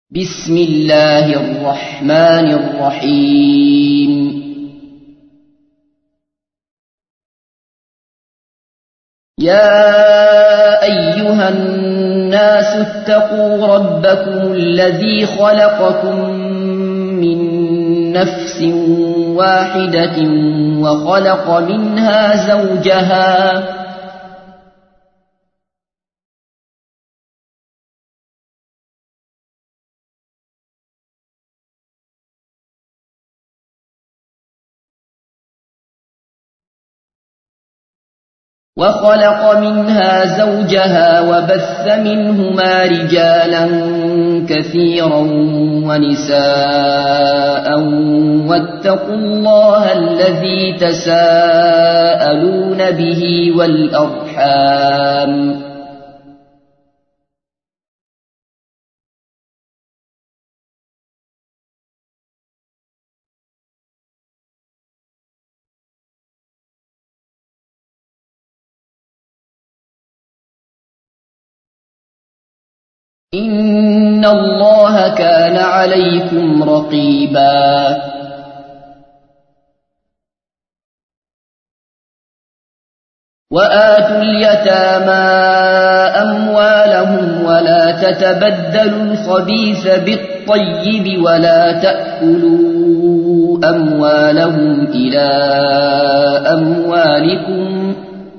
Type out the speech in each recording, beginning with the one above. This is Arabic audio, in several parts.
بسم الله الرحمن الرحيم يا أيها الناس اتقوا ربكم الذي خلقكم من نفس واحدة وخلق منها زوجها وبث منهما رجالا كثيرا ونساء واتقوا الله الذي تساءلون به والأرحام إن الله كان عليكم رقيبا وآتوا اليتامى أموالهم ولا تتبدلوا الخبيث بالطيب ولا تأكلوا أموالهم إلى أموالكم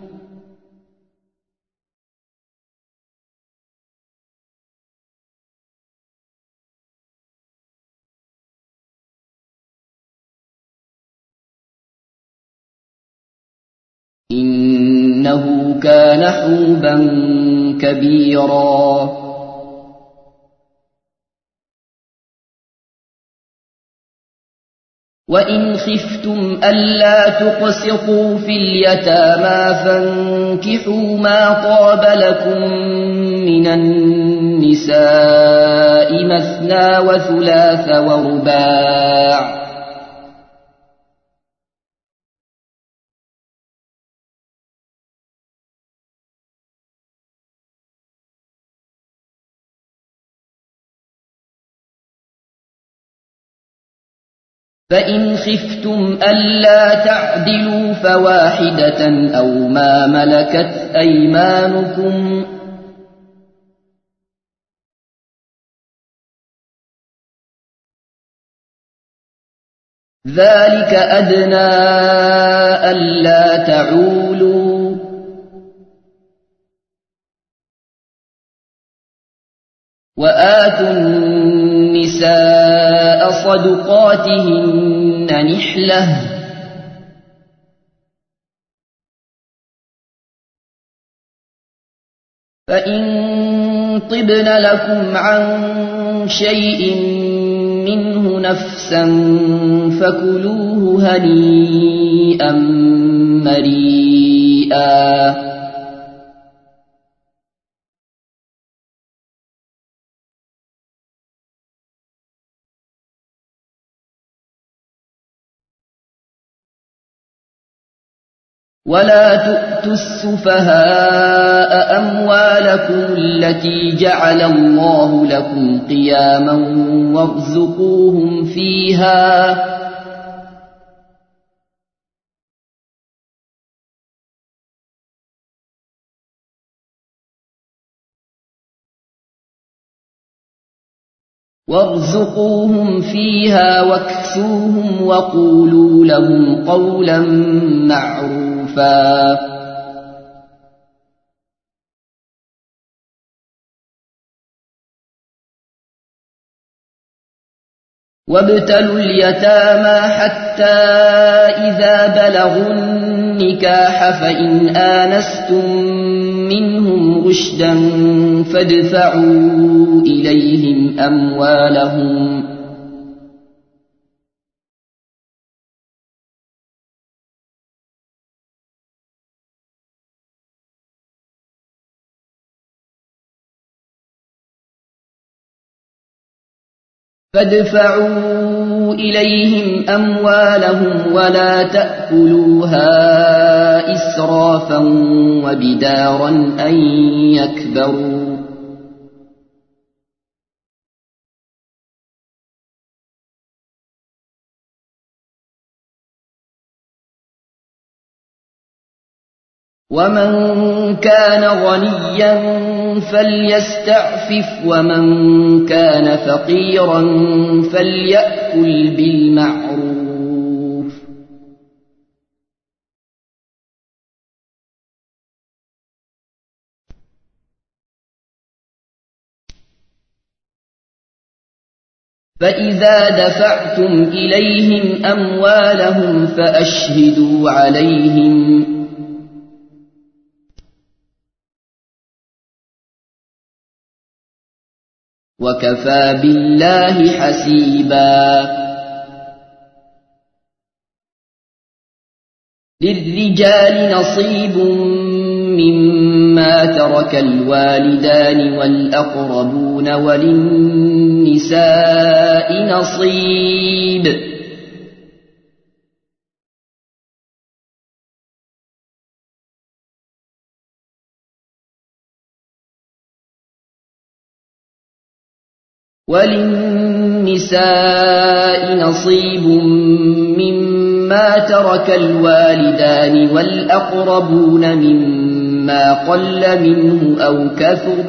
إنه كان حوبا كبيرا وإن خفتم ألا تقسطوا في اليتامى فانكحوا ما طاب لكم من النساء مثنى وثلاث ورباع فإن خفتم ألا تعدلوا فواحدة أو ما ملكت أيمانكم ذلك أدنى ألا تعولوا وآتوا النساء صدقاتهن نحلة فإن طبن لكم عن شيء منه نفسا فكلوه هنيئا مريئا ولا تؤتوا السفهاء أموالكم التي جعل الله لكم قياما وارزقوهم فيها واكسوهم وقولوا لهم قولا معروفا وابتلوا اليتامى حتى إذا بلغوا النكاح فإن آنستم منهم رشدا فادفعوا إليهم أموالهم ولا تأكلوها إسرافا وبدارا أن يكبروا ومن كان غنيا فليستعفف ومن كان فقيرا فليأكل بالمعروف فإذا دفعتم إليهم أموالهم فأشهدوا عليهم وكفى بالله حسيبا للرجال نصيب مما ترك الوالدان والأقربون وللنساء نصيب مما ترك الوالدان والأقربون مما قل منه أو كثر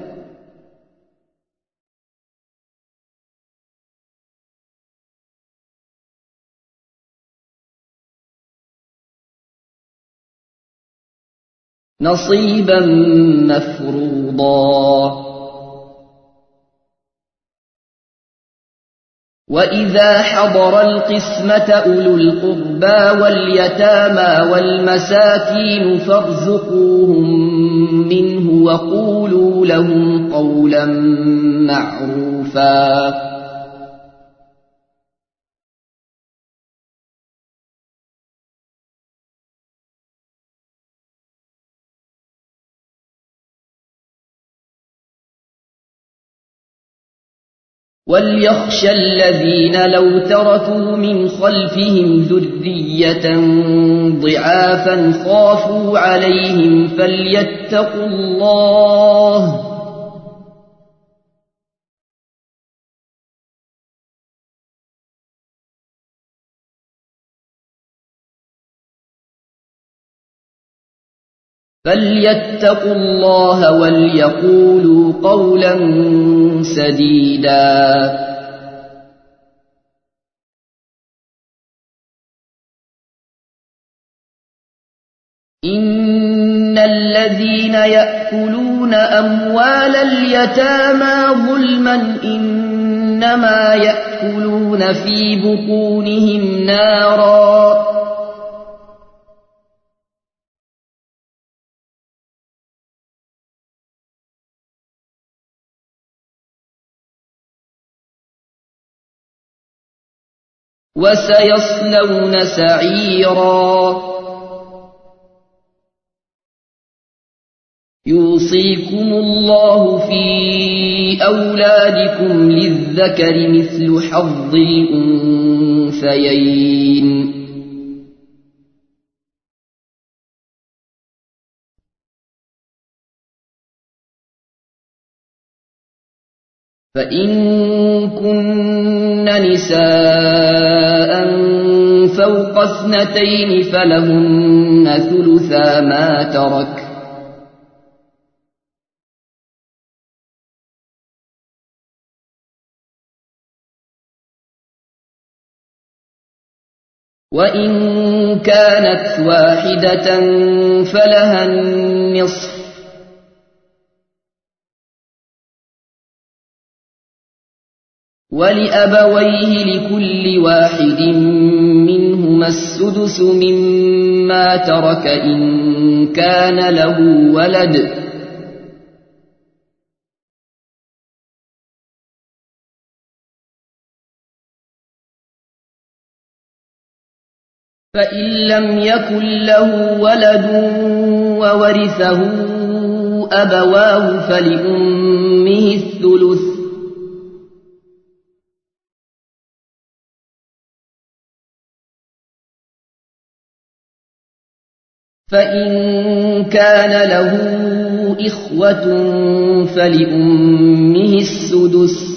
نصيبا مفروضا وإذا حضر القسمة أولو القربى واليتامى والمساكين فارزقوهم منه وقولوا لهم قولا معروفا وليخشى الذين لو تركوا من خلفهم ذرية ضعافا خافوا عليهم فليتقوا الله وليقولوا قولا سديدا إن الذين يأكلون أموال اليتامى ظلما إنما يأكلون في بطونهم نارا وسيصلون سعيرا يوصيكم الله في أولادكم للذكر مثل حظ الأنثيين فإن كن نساء فوق 2 فلهن ثلثا ما ترك وإن كانت واحدة فلها النصف ولأبويه لكل واحد منهما السدس مما ترك إن كان له ولد فإن لم يكن له ولد وورثه أبواه فلأمه الثلث فإن كان له إخوة فلأمه السدس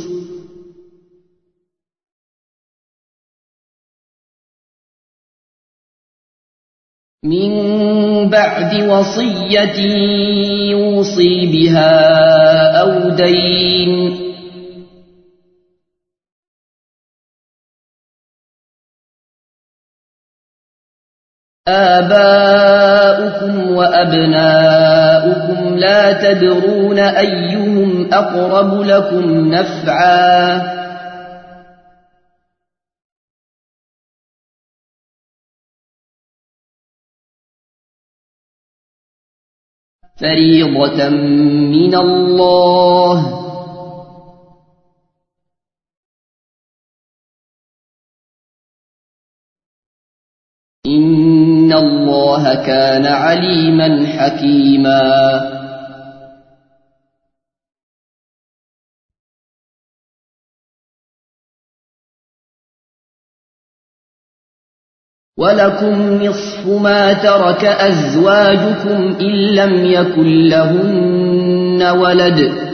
من بعد وصية يوصي بها أو دين. آباؤكم وأبناؤكم لا تدرون أيهم أقرب لكم نفعا فريضة من الله إن الله كان عليما حكيما. ولكم نصف ما ترك أزواجكم إن لم يكن لهن ولد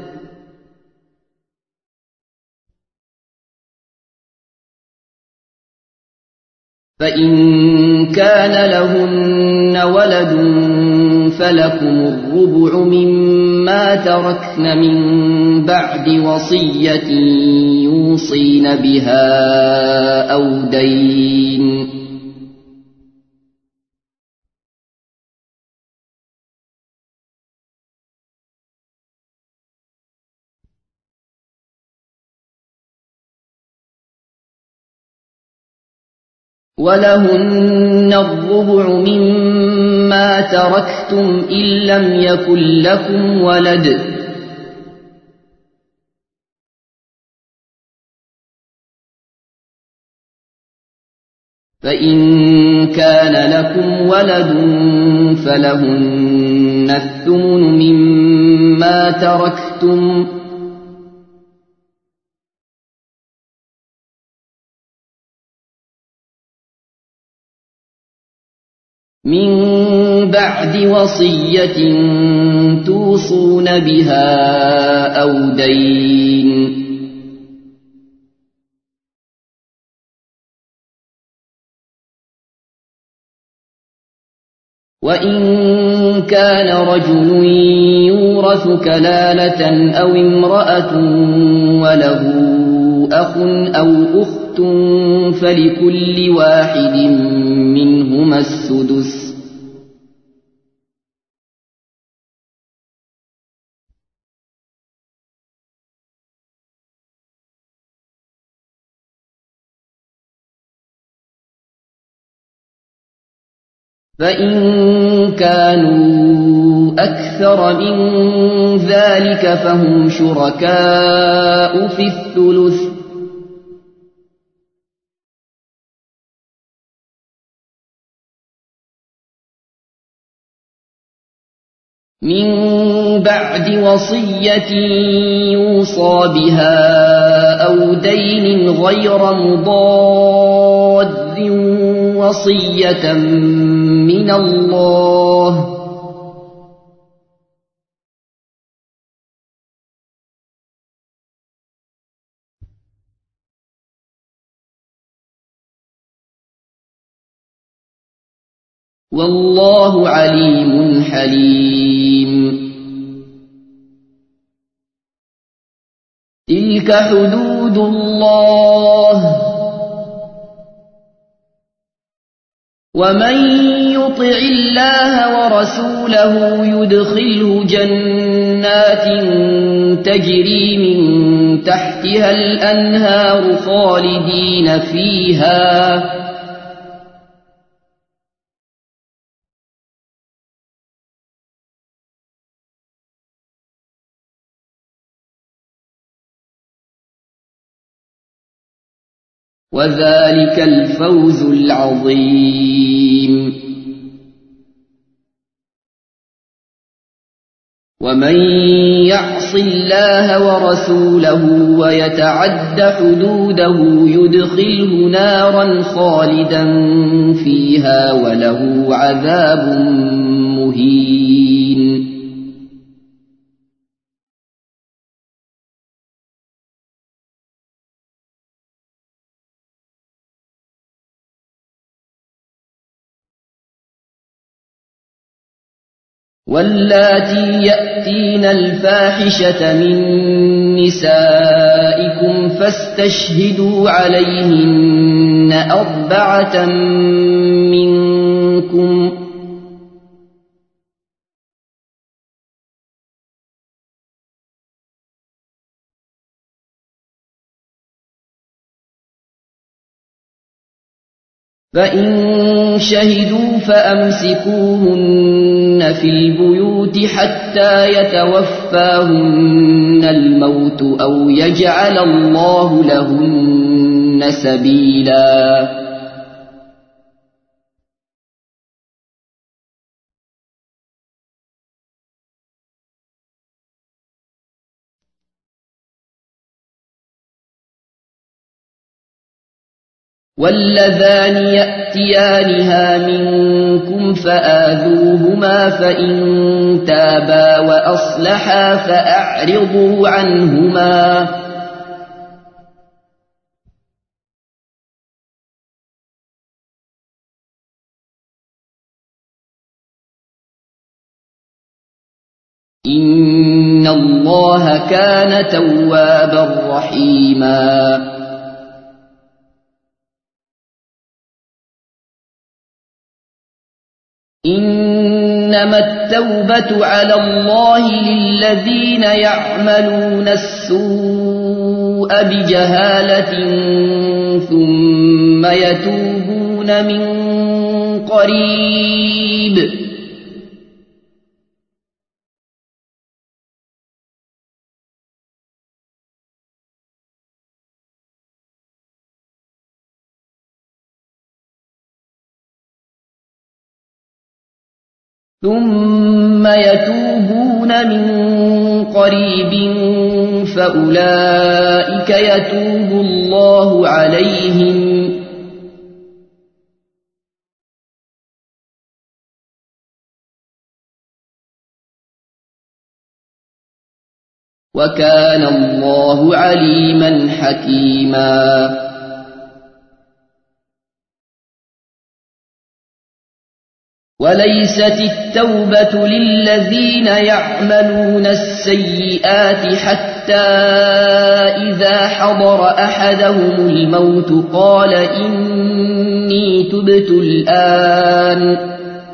فإن كان لهن ولد فلكم الربع مما تركن من بعد وصية يوصين بها أو دين. ولهن الربع مما تركتم إن لم يكن لكم ولد فإن كان لكم ولد فلهن الثمن مما تركتم من بعد وصية توصون بها أو دين. وإن كان رجل يورث كلالة أو امرأة وله أخ أو أخت فلكل واحد منهما السدس. فإن كانوا أكثر من ذلك فهم شركاء في الثلث من بعد وصية يوصى بها أو دين غير مضار وصية من الله والله عليم حليم. تلك حدود الله ومن يطع الله ورسوله يدخله جنات تجري من تحتها الأنهار خالدين فيها وذلك الفوز العظيم. ومن يعص الله ورسوله ويتعد حدوده يدخله نارا خالدا فيها وله عذاب مهين. واللاتي يأتين الفاحشة من نسائكم فاستشهدوا عليهن 4 منكم، فإن شهدوا فأمسكوهن في البيوت حتى يتوفاهن الموت أو يجعل الله لهن سبيلا. واللذان يأتيانها منكم فآذوهما فإن تابا وأصلحا فأعرضوا عنهما، إن الله كان توابا رحيما. إنما التوبة على الله للذين يعملون السوء بجهالة ثم يتوبون من قريب فأولئك يتوب الله عليهم، وكان الله عليما حكيما. وليست التوبة للذين يعملون السيئات حتى إذا حضر أحدهم الموت قال إني تبت الآن،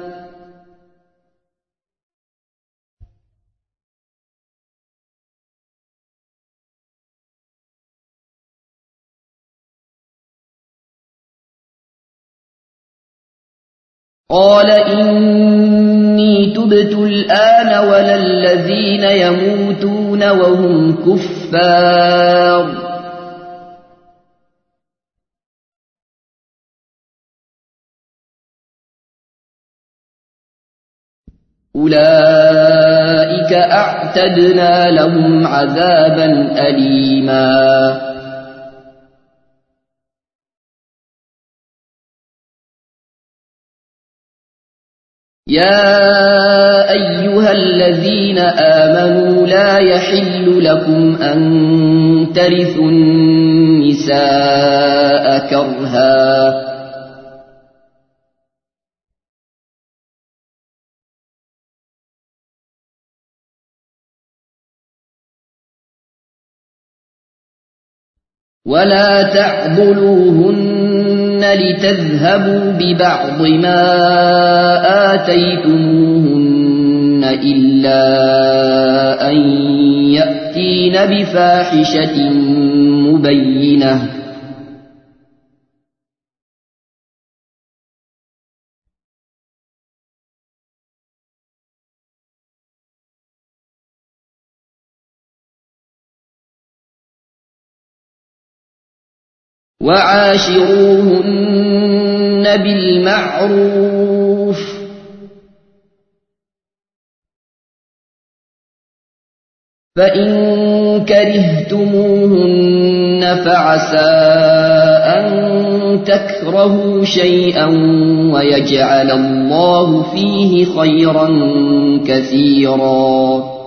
ولا الذين يموتون وهم كفار، أولئك أعتدنا لهم عذابا أليما. يا أيها الذين آمنوا لا يحل لكم أن ترثوا النساء كرها، ولا تعضلوهن لتذهبوا ببعض ما آتيتموهن إلا أن يأتين بفاحشة مبينة، وعاشروهن بالمعروف، فإن كرهتموهن فعسى أن تكرهوا شيئا ويجعل الله فيه خيرا كثيرا.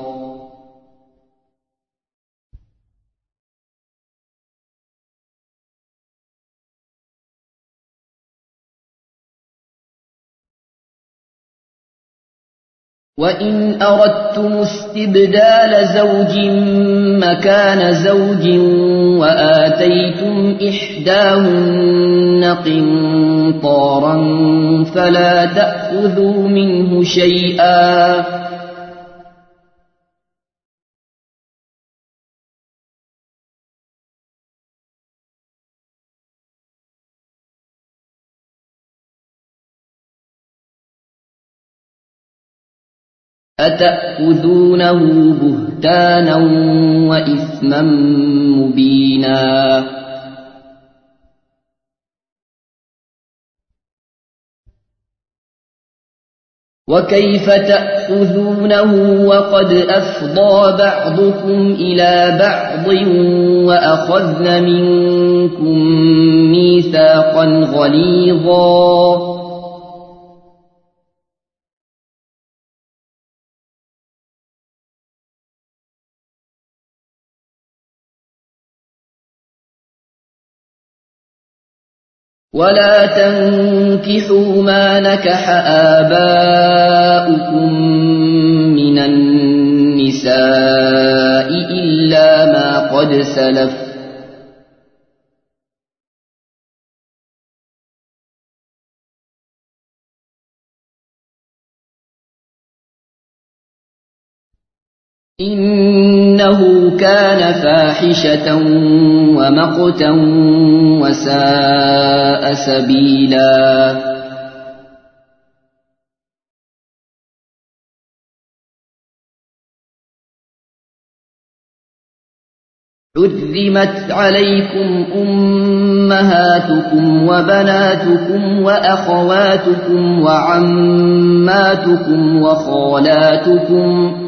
وإن أردتم استبدال زوج مكان زوج وآتيتم إحداهن قنطارا فلا تأخذوا منه شيئا أتأخذونه بهتانا وإثما مبينا وكيف تأخذونه وقد أفضى بعضكم إلى بعض وأخذن منكم ميثاقا غليظا ولا تنكحوا ما نكح آباؤكم من النساء إلا ما قد سلف إنه كان فاحشة ومقتا وساء سبيلا حرمت عليكم أمهاتكم وبناتكم وأخواتكم وعماتكم وخالاتكم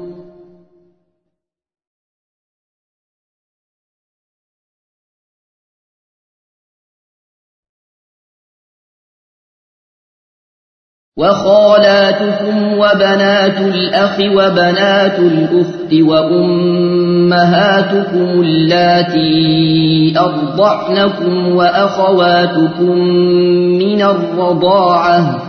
وبنات الأخ وبنات الأخت وأمهاتكم اللاتي أرضعنكم وأخواتكم من الرضاعة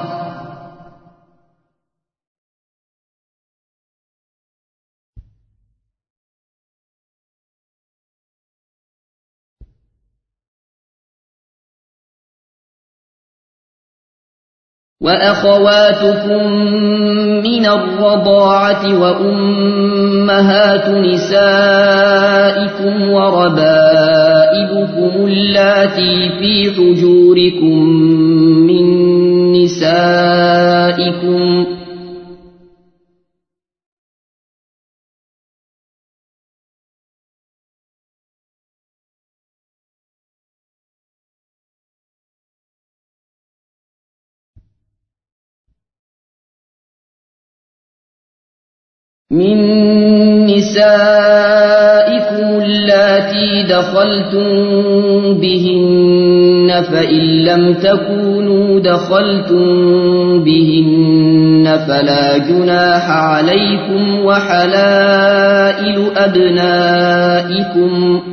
وأمهات نسائكم وربائبكم اللاتي في حجوركم من نسائكم اللاتي دخلتم بهن فإن لم تكونوا دخلتم بهن فلا جناح عليكم وحلائل أبنائكم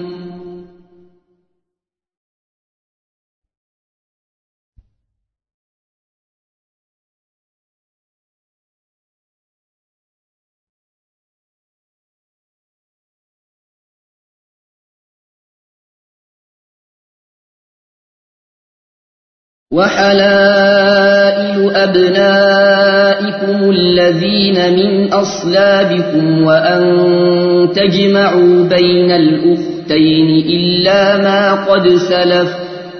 الذين من أصلابكم وأن تجمعوا بين الأختين إلا ما قد سلف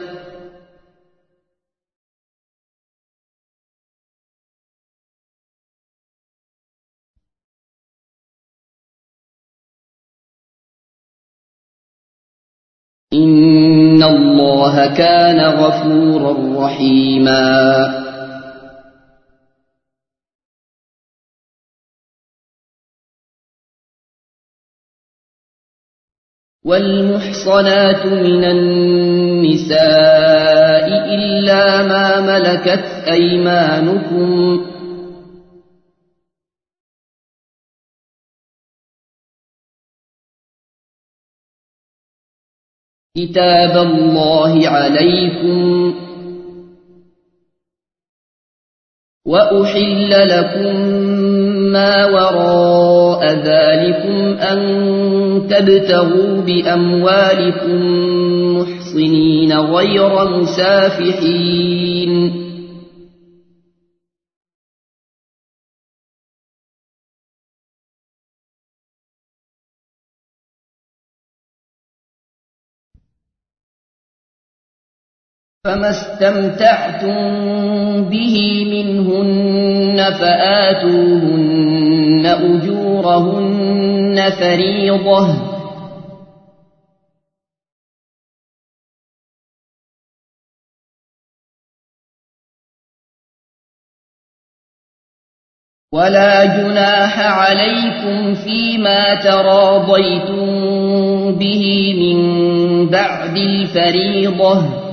إن الله كان غفورا رحيما والمحصنات من النساء إلا ما ملكت أيمانكم كتاب الله عليكم وأحل لكم ما وراء ذلكم أن تبتغوا بأموالكم محصنين غير مسافحين فما استمتعتم به منهن فآتوهن أجورهن فريضة ولا جناح عليكم فيما تراضيتم به من بعد الفريضة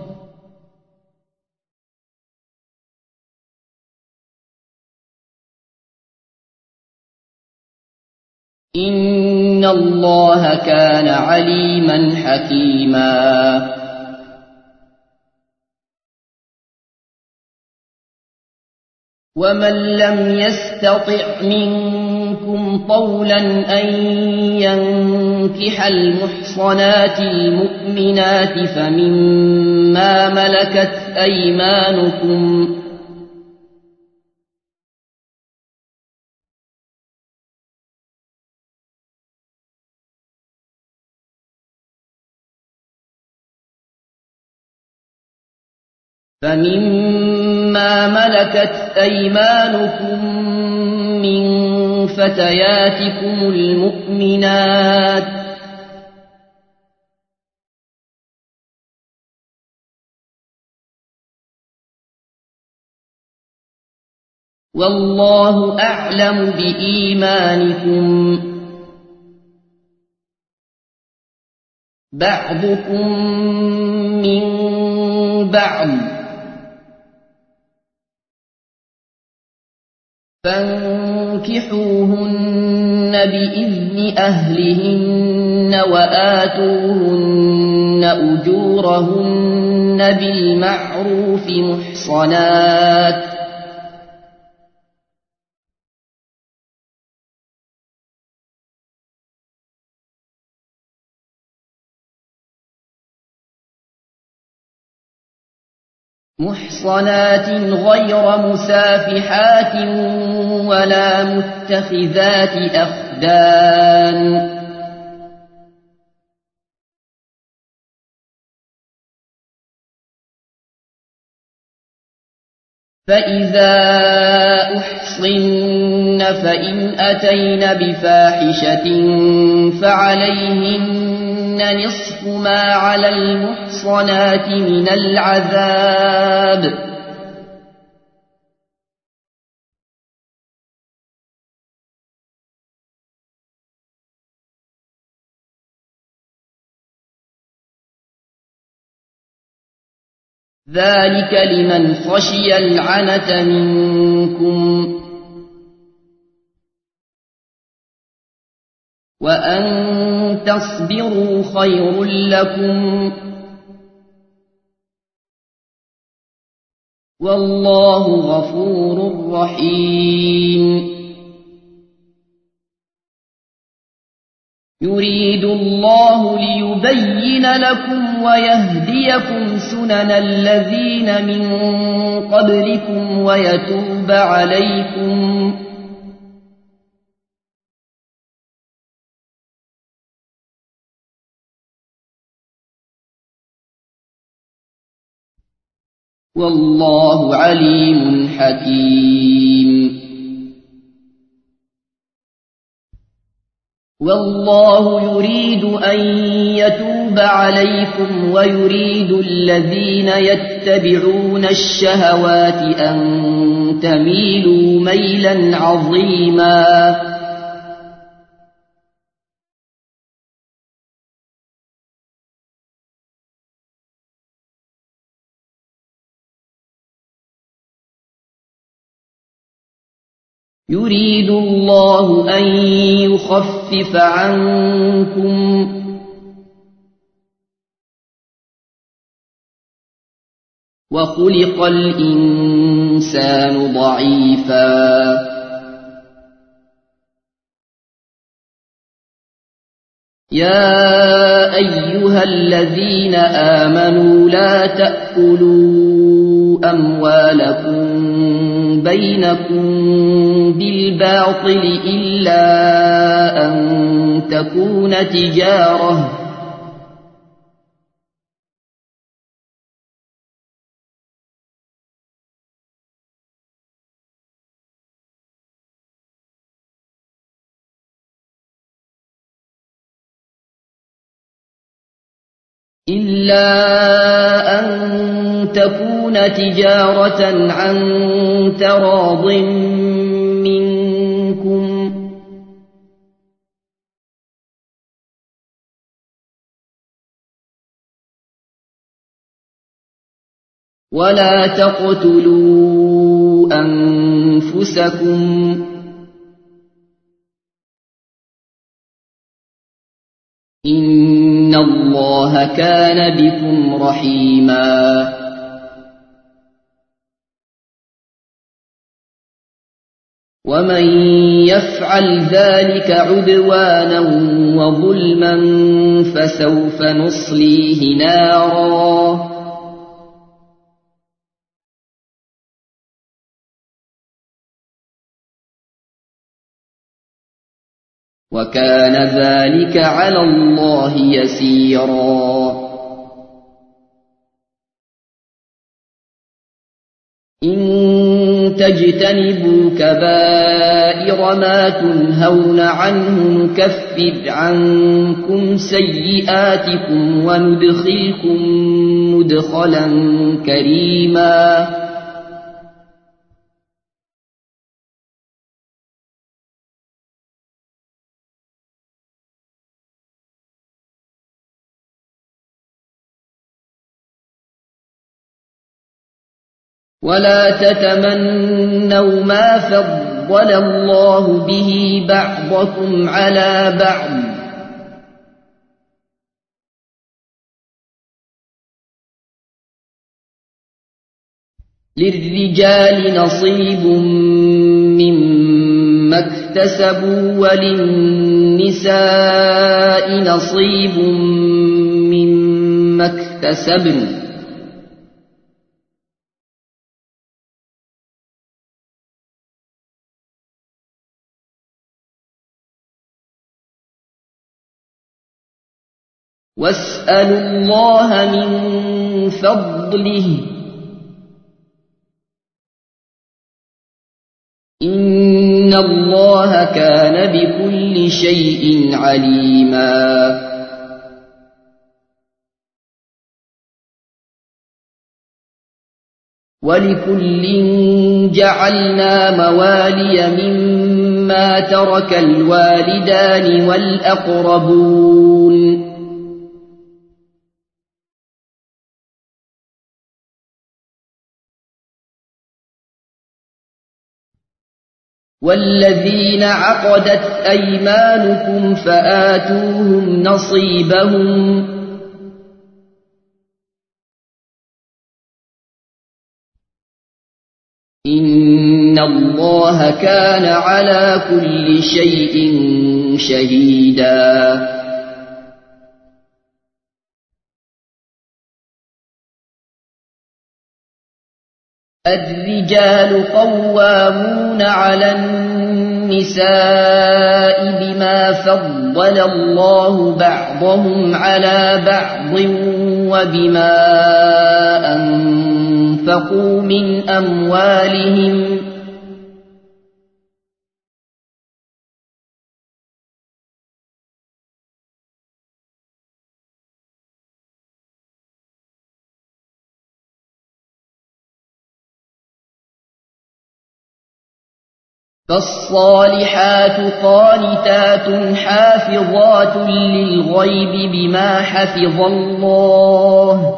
إن الله كان عليما حكيما ومن لم يستطع منكم طولا أن ينكح المحصنات المؤمنات فمما ملكت أيمانكم من فتياتكم المؤمنات والله أعلم بإيمانكم بعضكم من بعض فانكحوهن بإذن أهلهن وآتوهن أجورهن بالمعروف محصنات غير مسافحات ولا متخذات أخدان فإذا أحصن فإن أتين بفاحشة فعليهن نصف ما على المحصنات من العذاب ذلك لمن خشي العنة منكم وأن تصبروا خير لكم والله غفور رحيم يريد الله ليبين لكم ويهديكم سنن الذين من قبلكم ويتوب عليكم والله عليم حكيم والله يريد أن يتوب عليكم ويريد الذين يتبعون الشهوات أن تميلوا ميلا عظيما يريد الله أن يخفف عنكم وخلق الإنسان ضعيفا يا أيها الذين آمنوا لا تأكلوا أموالكم بينكم بالباطل إلا أن تكون تجارة عن تراض منكم ولا تقتلوا أنفسكم إن الله كان بكم رحيما ومن يفعل ذلك عدوانا وظلما فسوف نصليه نارا وكان ذلك على الله يسيرا إن تجتنبوا كبائر ما تنهون عنه نكفر عنكم سيئاتكم وندخلكم مدخلا كريما ولا تتمنوا ما فضل الله به بعضكم على بعض للرجال نصيب مما اكتسبوا وللنساء نصيب مما اكتسبن واسألوا الله من فضله إن الله كان بكل شيء عليما ولكل جعلنا موالي مما ترك الوالدان والأقربون والذين عقدت أيمانكم فآتوهم نصيبهم إن الله كان على كل شيء شهيدا الرجال قوامون على النساء بما فضل الله بعضهم على بعض وبما أنفقوا من أموالهم فالصالحات قانتات حافظات للغيب بما حفظ الله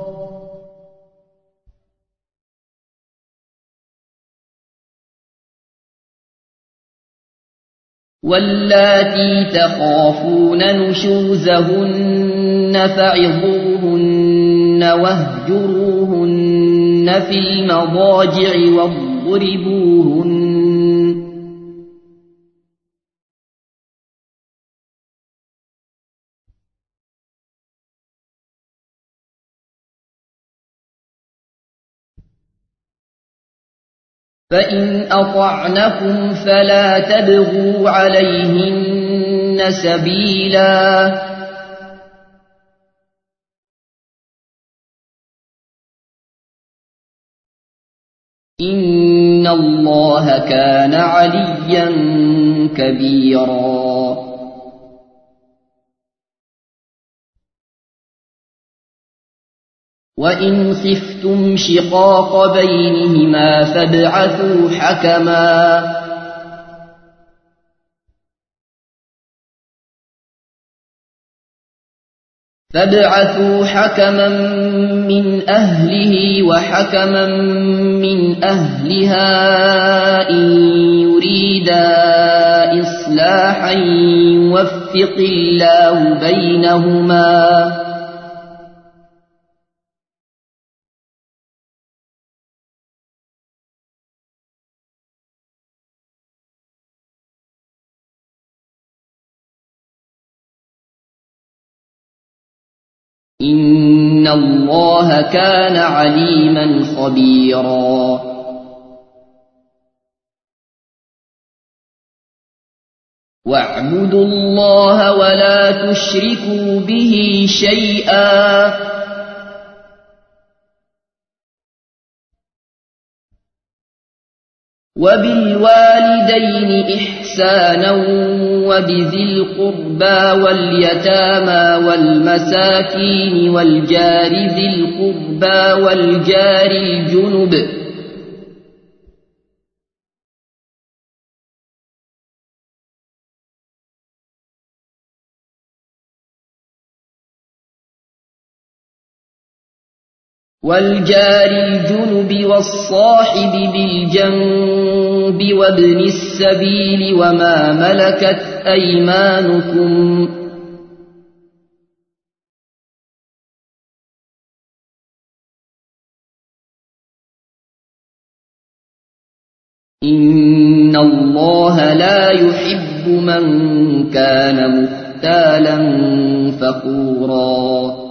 واللاتي تخافون نشوزهن فعظوهن واهجروهن في المضاجع واضربوهن فإن أطعنكم فلا تبغوا عليهن سبيلا إن الله كان عليا كبيرا وإن خفتم شقاق بينهما فابعثوا حكما من أهله وحكما من أهلها إن يريدا إصلاحا يوفق الله بينهما إن الله كان عليما خبيرا واعبدوا الله ولا تشركوا به شيئا وبالوالدين إحسانا وبذي القربى واليتامى والمساكين والجار ذي القربى والجار الجنب والصاحب بالجنب وابن السبيل وما ملكت أيمانكم إن الله لا يحب من كان مختالا فخورا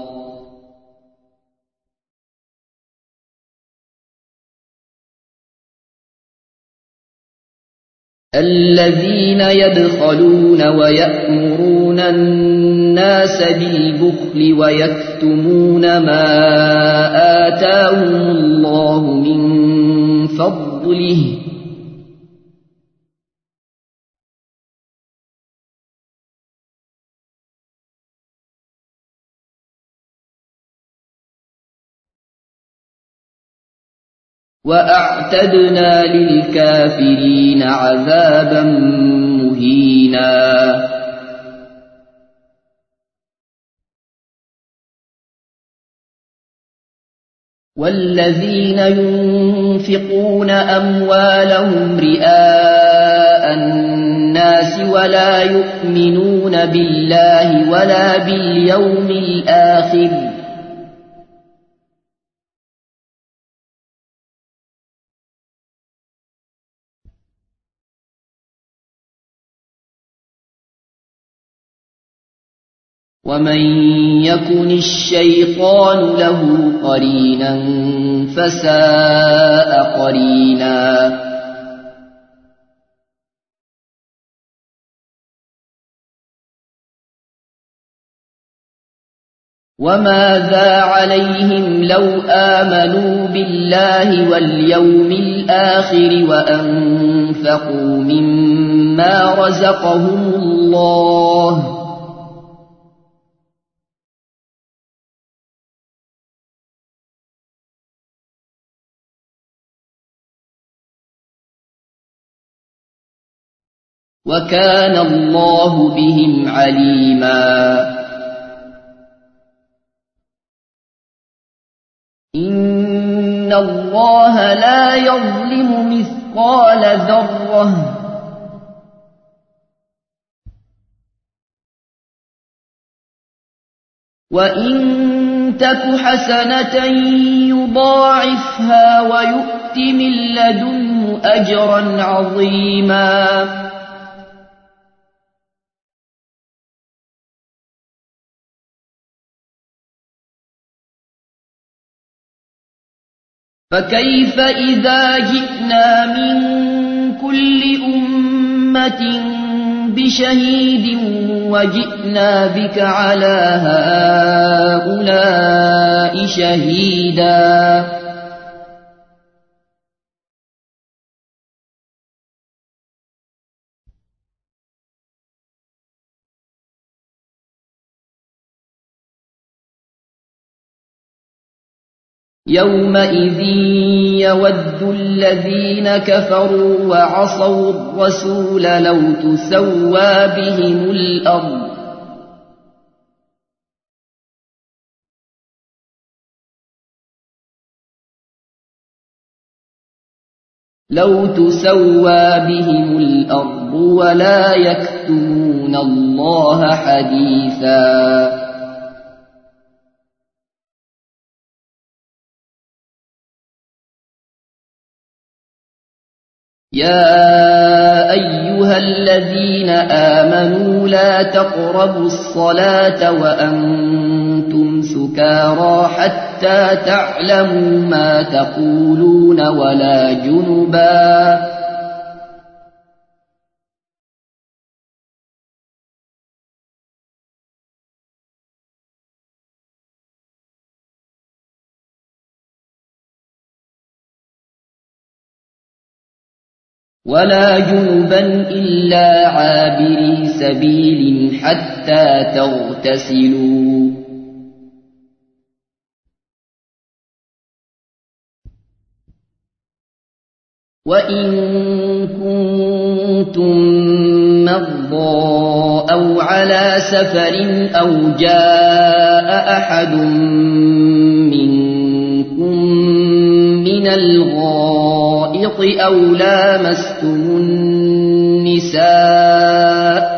الذين يبخلون ويأمرون الناس بالبخل ويكتمون ما آتاهم الله من فضله وأعتدنا للكافرين عذابا مهينا والذين ينفقون أموالهم رئاء الناس ولا يؤمنون بالله ولا باليوم الآخر ومن يكن الشيطان له قرينا فساء قرينا وماذا عليهم لو آمنوا بالله واليوم الآخر وأنفقوا مما رزقهم الله وكان الله بهم عليما إن الله لا يظلم مثقال ذرة وإن تك حسنة يضاعفها ويؤت من لدنه أجرا عظيما فكيف إذا جئنا من كل أمة بشهيد وجئنا بك على هؤلاء شهيدا يومئذ يود الذين كفروا وعصوا الرسول لو تسوى بهم الأرض ولا يكتمون الله حديثا يا أيها الذين آمنوا لا تقربوا الصلاة وأنتم سكارى حتى تعلموا ما تقولون ولا جنبا إلا عابري سبيل حتى تغتسلوا وإن كنتم مرضى أو على سفر أو جاء أحد منكم من الغائط أو لامستم النساء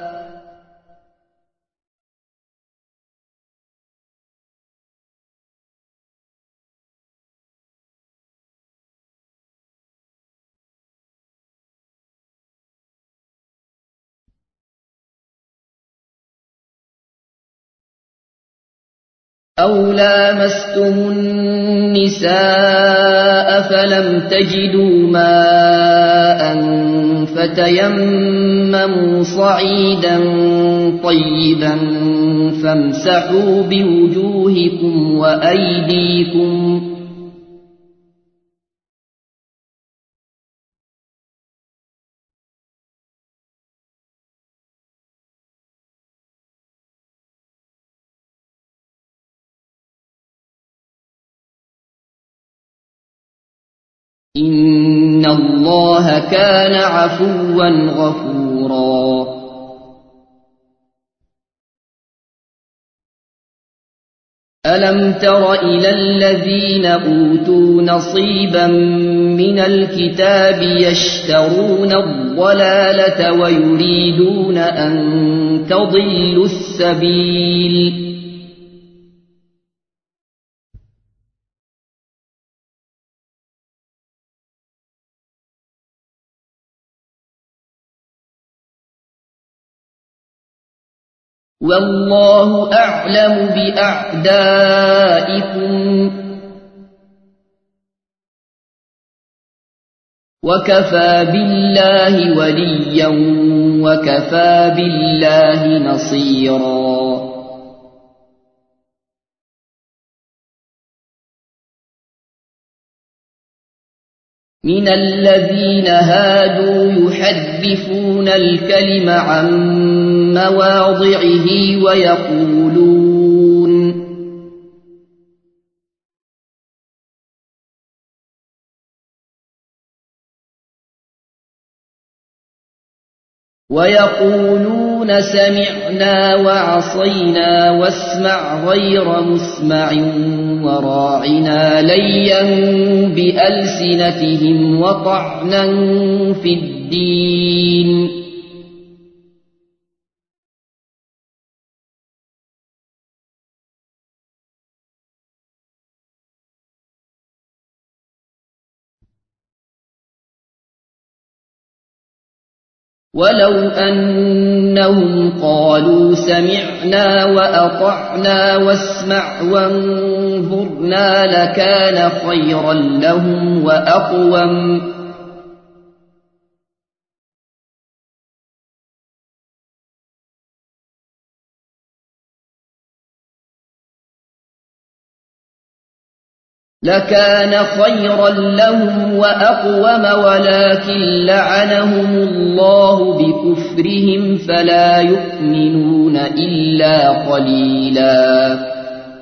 فلم تجدوا ماء فتيمموا صعيدا طيبا فامسحوا بوجوهكم وأيديكم إن الله كان عفوا غفورا ألم تر إلى الذين أوتوا نصيبا من الكتاب يشترون الضلالة ويريدون أن تضلوا السبيل والله أعلم بأعدائكم وكفى بالله وليا وكفى بالله نصيرا من الذين هادوا يحرفون الكلم عن مواضعه ويقولون سمعنا وعصينا واسمع غير مسمع وراعنا ليا بألسنتهم وطعنا في الدين ولو أنهم قالوا سمعنا وأطعنا واسمع وانظرنا لكان خيرا لهم وأقوم. ولكن لعنهم الله بكفرهم فلا يؤمنون إلا قليلا.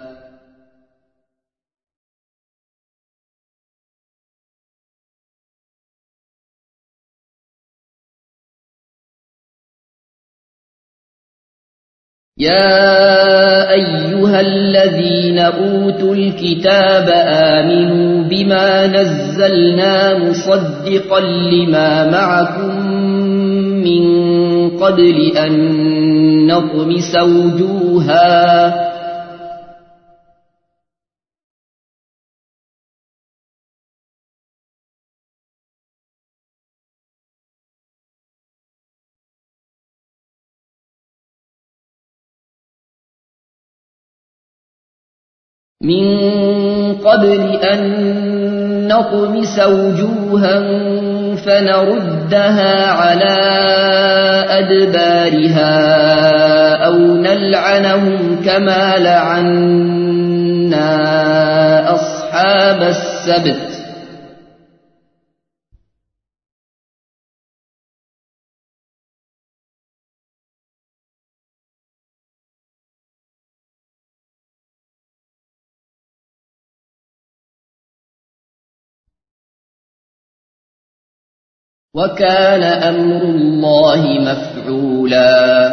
يا أيها الذين أوتوا الكتاب آمنوا بما نزلنا مصدقا لما معكم من قبل أن نطمس وجوها فنردها على أدبارها أو نلعنهم كما لعنا أصحاب السبت. وكان أمر الله مفعولا.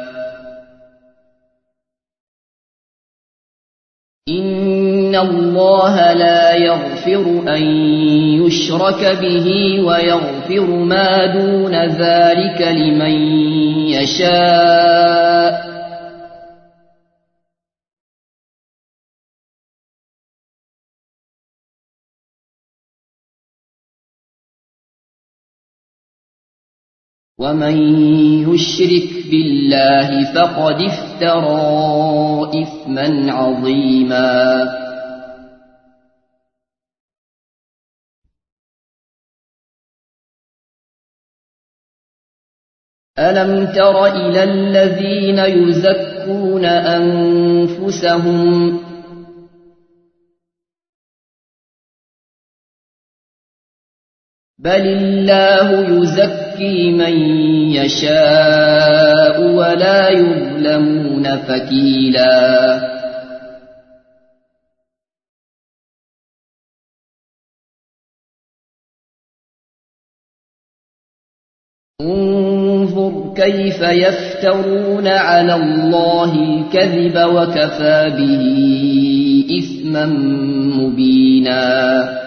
إن الله لا يغفر أن يشرك به ويغفر ما دون ذلك لمن يشاء. ومن يشرك بالله فقد افترى إثما عظيما. ألم تر إلى الذين يزكون أنفسهم بل الله يزكي من يشاء ولا يظلمون فتيلا. انظر كيف يفترون على الله الكذب وكفى به إثما مبينا.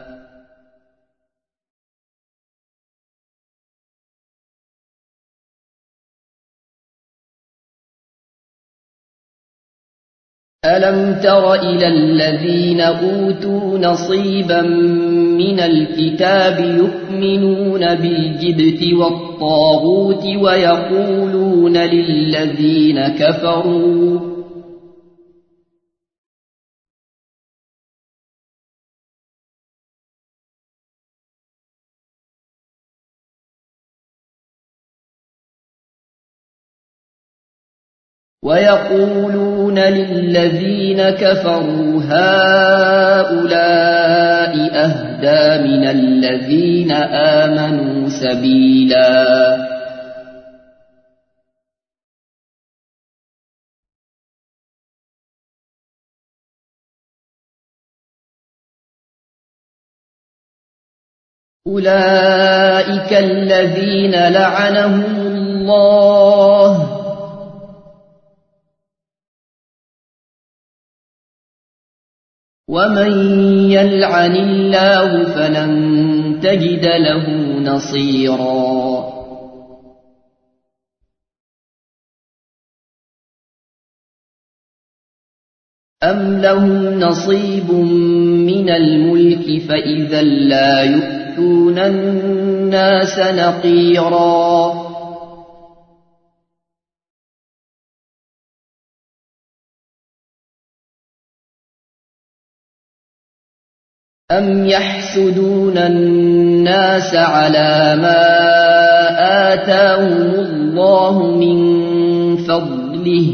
ألم تر إلى الذين أوتوا نصيبا من الكتاب يؤمنون بالجبت والطاغوت ويقولون للذين كفروا هؤلاء أهدى من الذين آمنوا سبيلا. أولئك الذين لعنهم الله ومن يلعن الله فلن تجد له نصيرا. أم لهم نصيب من الملك فإذا لا يؤتون الناس نقيرا. أم يحسدون الناس على ما آتاهم الله من فضله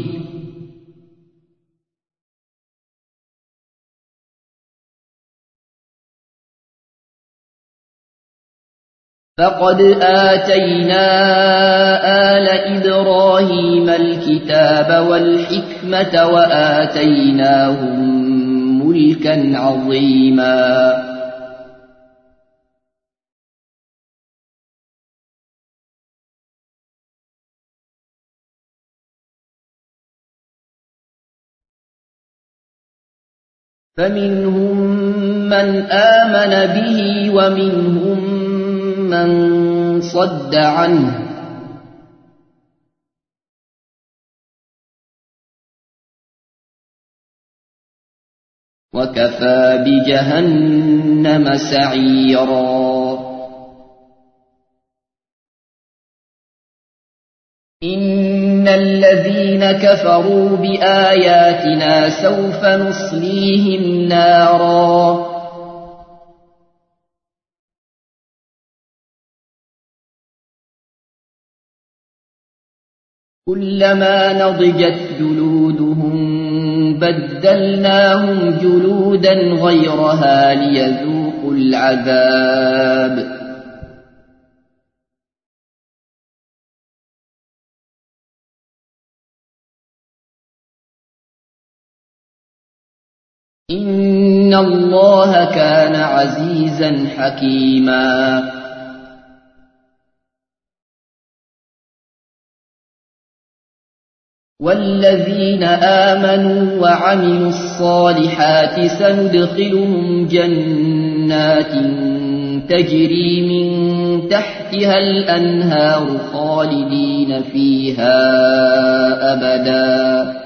فقد آتينا آل إبراهيم الكتاب والحكمة وآتيناهم ملكا عظيما فمنهم من آمن به ومنهم من صد عنه وكفى بجهنم سعيرا إن الذين كفروا بآياتنا سوف نصليهم نارا كلما نضجت جلودهم بدلناهم جلودا غيرها ليذوقوا العذاب إن الله كان عزيزا حكيما والذين آمنوا وعملوا الصالحات سندخلهم جنات تجري من تحتها الأنهار خالدين فيها أبدا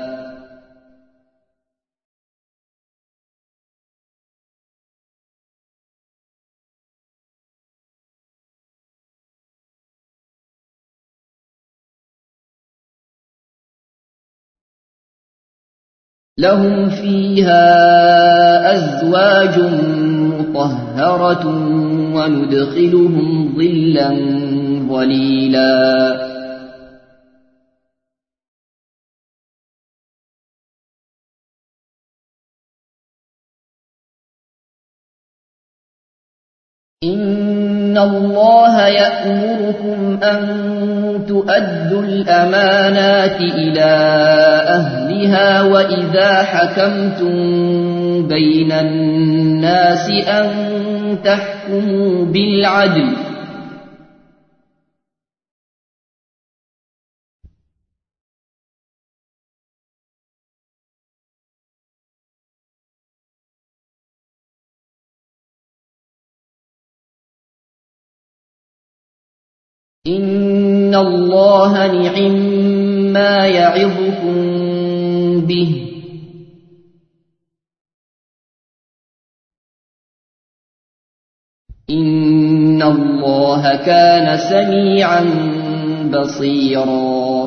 لهم فيها أزواج مطهرة وندخلهم ظلا ظليلا إن الله يأمركم أن تؤدوا الأمانات إلى أهلها وإذا حكمتم بين الناس أن تحكموا بالعدل إن الله نعما يعظكم به إن الله كان سميعا بصيرا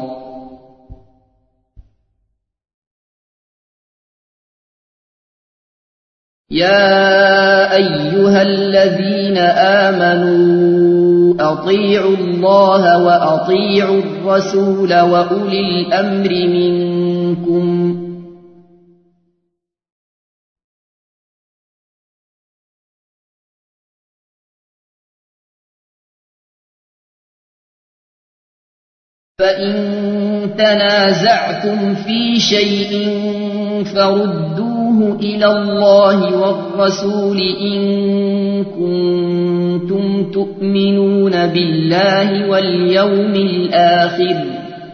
يا أيها الذين آمنوا أطيعوا الله وأطيعوا الرسول وأولي الأمر منكم فإن تنازعتم في شيء فردوه إلى الله والرسول إن كنتم تؤمنون بالله واليوم الآخر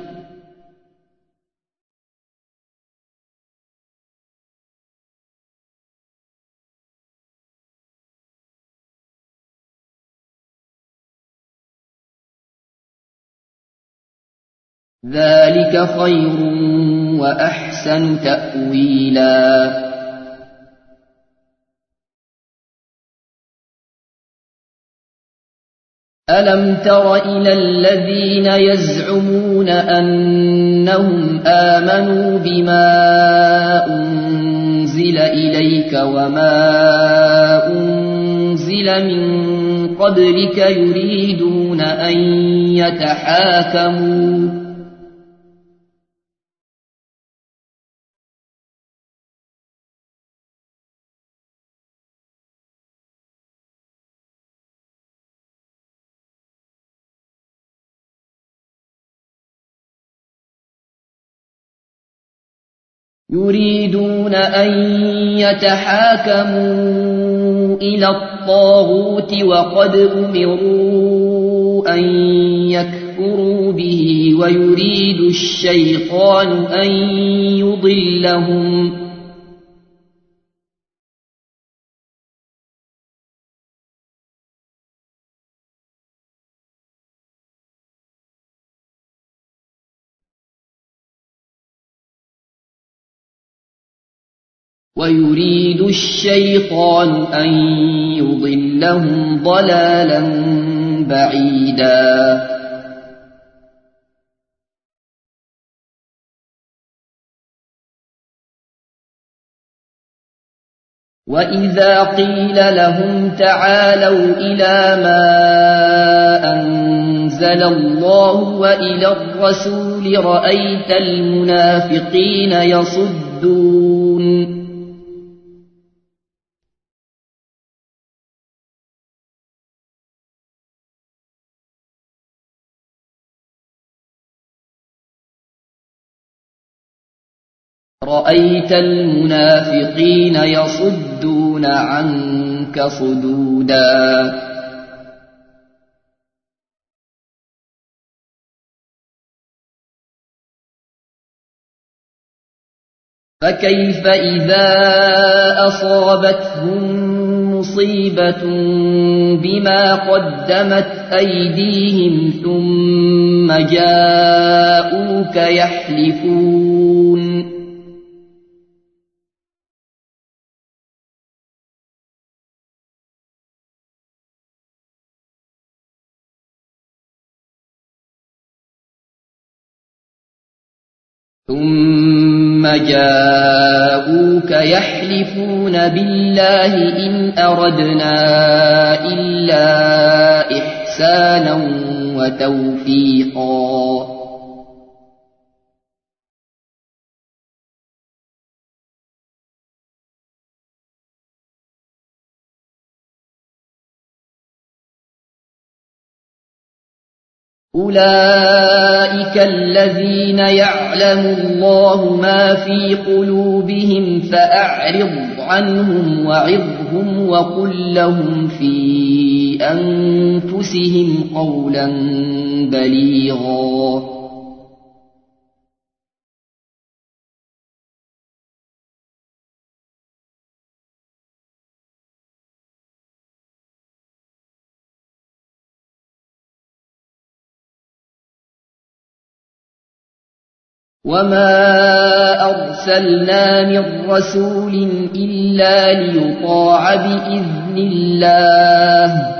ذلك خير وأحسن تأويلا ألم تر إلى الذين يزعمون أنهم آمنوا بما أنزل إليك وما أنزل أنزل من قبلك يريدون أن يتحاكموا إلى الطاغوت وقد أمروا أن يكفروا به ويريد الشيطان أن يضلهم ضلالا بعيدا. وإذا قيل لهم تعالوا إلى ما أنزل الله وإلى الرسول رأيت المنافقين يصدون عنك صدودا. فكيف إذا أصابتهم مصيبة بما قدمت أيديهم ثم جاءوك يحلفون بالله إن أردنا إلا إحسانا وتوفيقا. أولئك الذين يعلم الله ما في قلوبهم فأعرض عنهم وعظهم وقل لهم في أنفسهم قولا بليغا. وما أرسلنا من رسول إلا ليطاع بإذن الله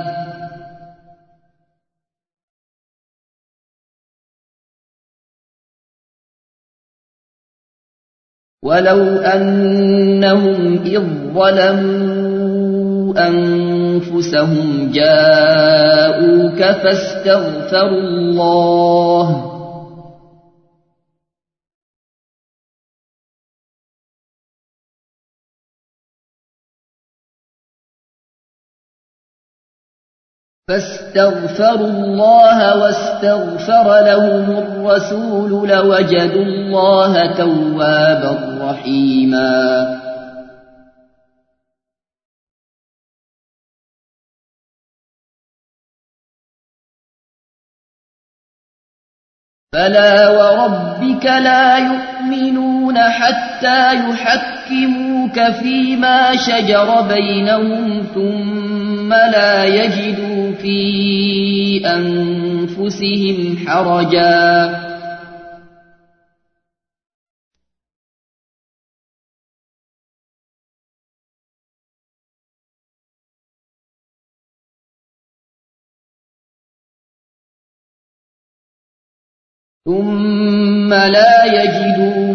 ولو أنهم إذ ظلموا أنفسهم جاءوك فاستغفروا الله واستغفر لهم الرسول لوجدوا الله توابا رحيما. فلا وربك لا يؤمنون حتى يحكموك فيما شجر بينهم ثم لا يجدوا في أنفسهم حرجا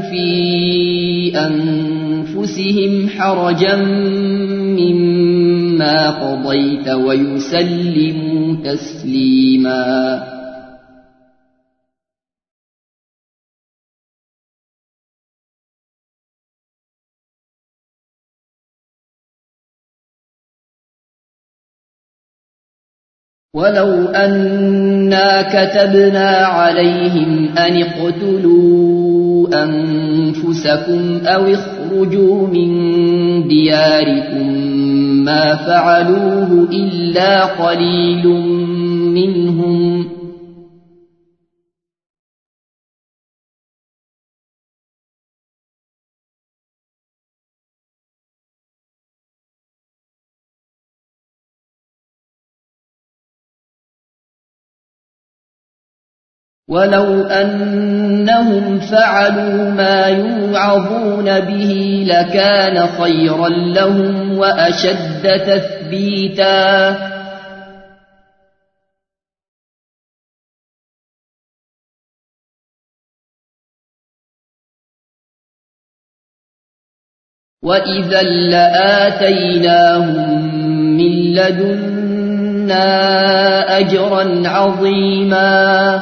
مما ما قضيت ويسلموا تسليما. ولو أنا كتبنا عليهم أن اقتلوا أنفسكم أو اخرجوا من دياركم ما فعلوه إلا قليل منهم ولو أنهم فعلوا ما يوعظون به لكان خيرا لهم وأشد تثبيتا. وإذا لآتيناهم من لدنا أجرا عظيما.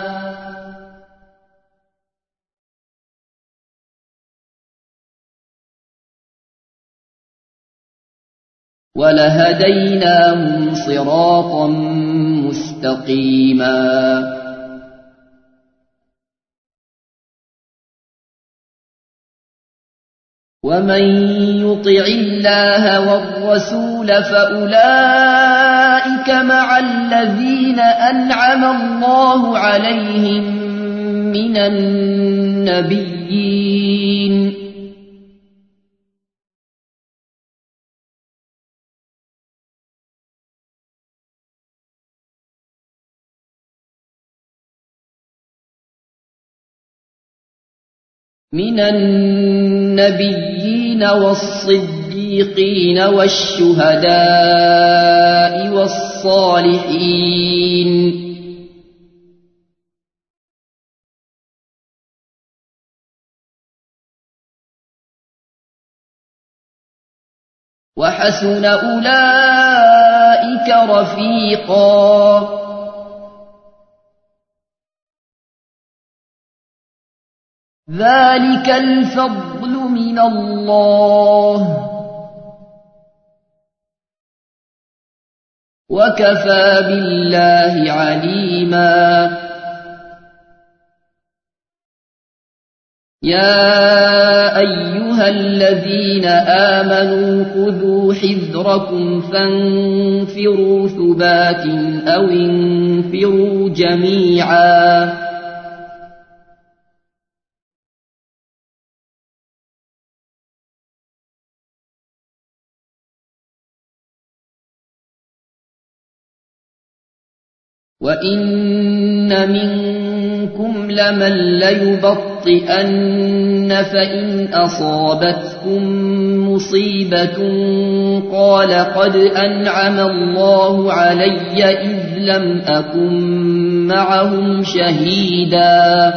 ولهديناهم صراطا مستقيما. ومن يطع الله والرسول فأولئك مع الذين أنعم الله عليهم من النبيين والصديقين والشهداء والصالحين. وحسن أولئك رفيقا. ذلك الفضل من الله وكفى بالله عليما. يا أيها الذين آمنوا خذوا حذركم فانفروا ثبات أو انفروا جميعا. وإن منكم لمن ليبطئن فإن أصابتكم مصيبة قال قد أنعم الله علي إذ لم أكن معهم شهيدا.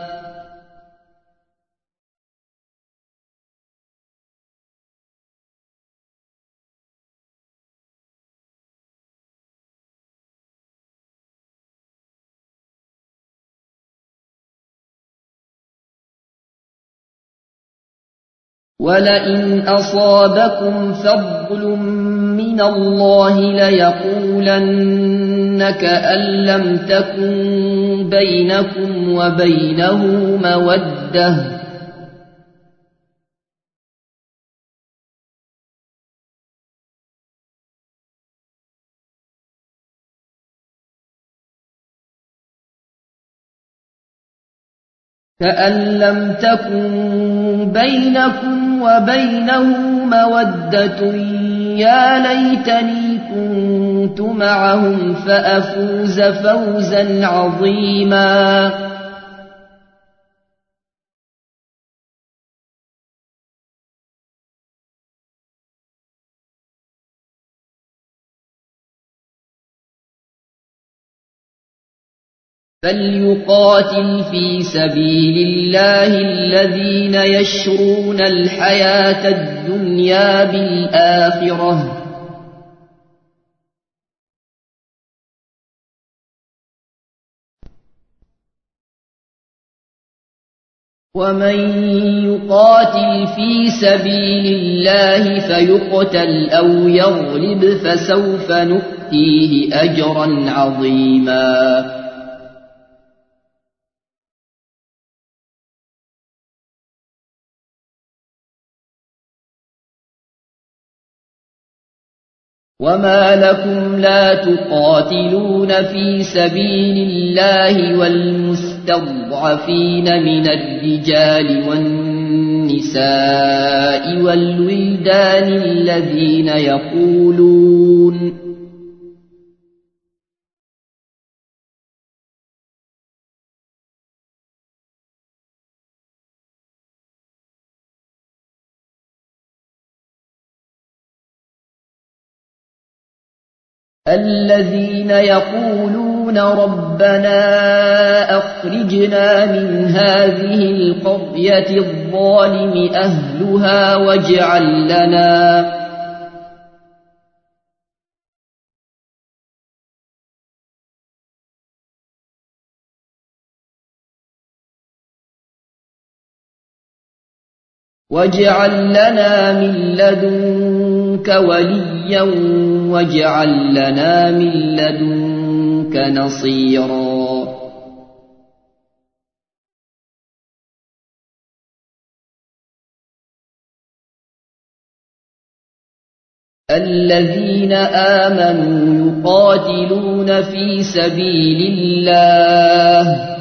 ولئن أصابكم فضل من الله ليقولن كأن لم تكن بينكم وبينه مودة يا ليتني كنت معهم فأفوز فوزا عظيما. فليقاتل في سبيل الله الذين يشرون الحياة الدنيا بالآخرة ومن يقاتل في سبيل الله فيقتل أو يغلب فسوف نؤتيه أجرا عظيما وما لكم لا تقاتلون في سبيل الله والمستضعفين من الرجال والنساء والولدان الذين يقولون ربنا أخرجنا من هذه القرية الظالم أهلها واجعل لنا من لدنك وليا واجعل لنا من لدنك نصيرا الذين آمنوا يقاتلون في سبيل الله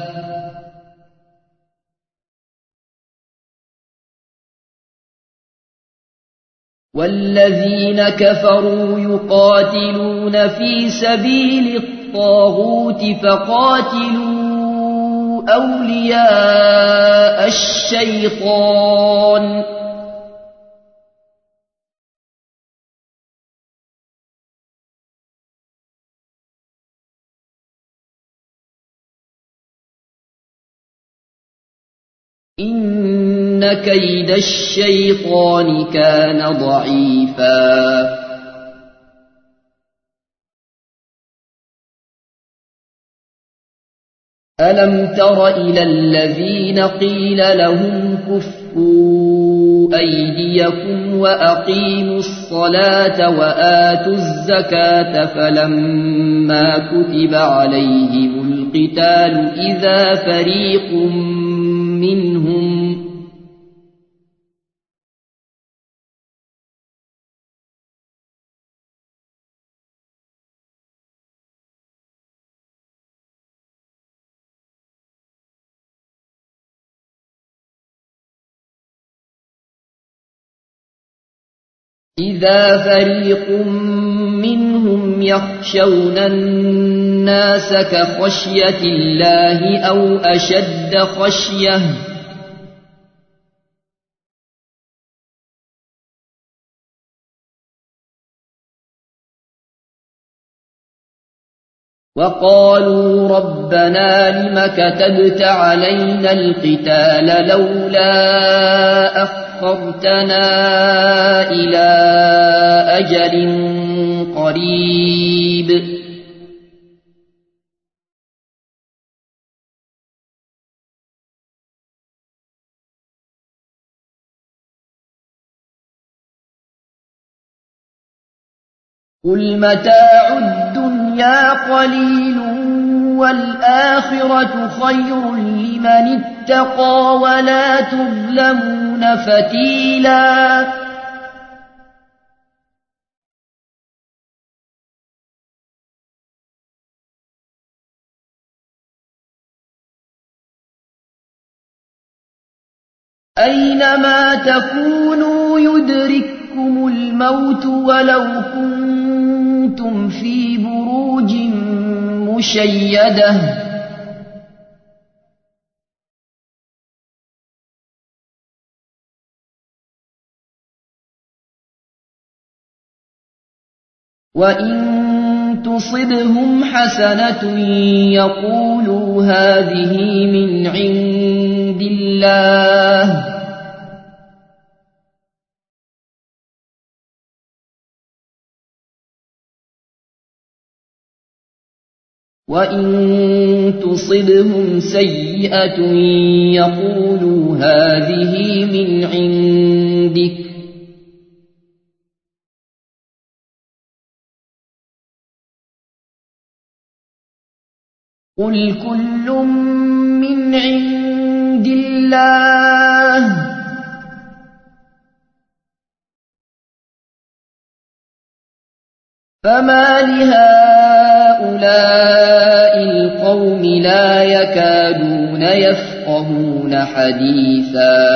والذين كفروا يقاتلون في سبيل الطاغوت فقاتلوا أولياء الشيطان إن كيد الشيطان كان ضعيفا ألم تر إلى الذين قيل لهم كفوا أيديكم وأقيموا الصلاة وآتوا الزكاة فلما كتب عليهم القتال إذا فريق منهم يخشون الناس كخشية الله أو أشد خشية وقالوا ربنا لم كتبت علينا القتال لولا أخرتنا إلى أجل قريب قل متاع الدنيا قليل والآخرة خير لمن اتقى ولا تظلمون فتيلا أينما تكونوا يدرككم الموت ولو كنتم في بروج مشيدة وإن تصبهم حسنة يقولوا هذه من عند الله وإن تصبهم سيئة يقولوا هذه من عندك قل كل من عند الله فما لهؤلاء القوم لا يكادون يفقهون حديثا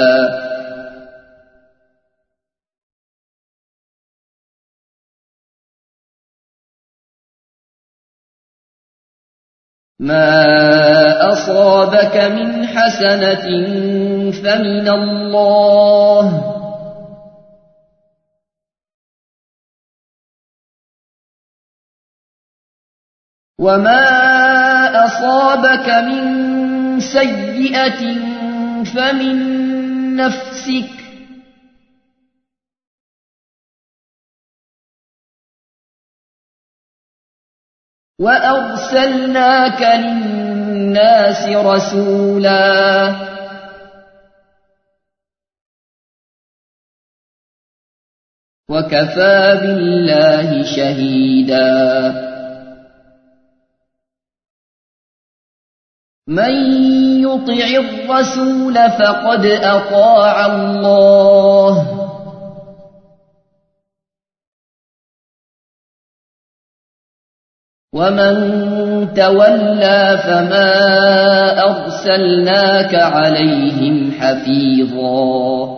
ما أصابك من حسنة فمن الله وما أصابك من سيئة فمن نفسك وأرسلناك للناس رسولا وكفى بالله شهيدا من يطع الرسول فقد أطاع الله ومن تولى فما أرسلناك عليهم حفيظا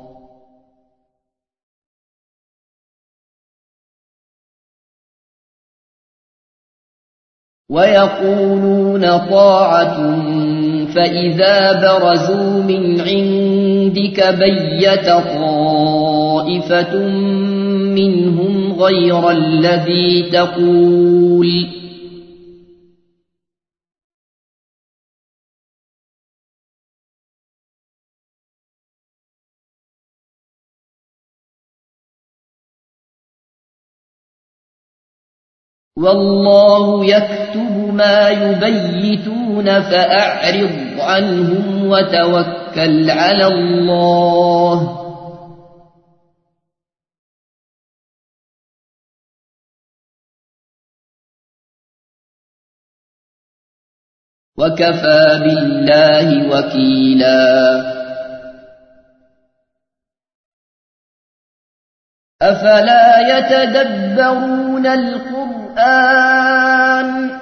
ويقولون طاعة فإذا برزوا من عندك بيت طائفة منهم غير الذي تقول والله يكتب ما يبيتون فأعرض عنهم وتوكل على الله وكفى بالله وكيلا أفلا يتدبرون القرآن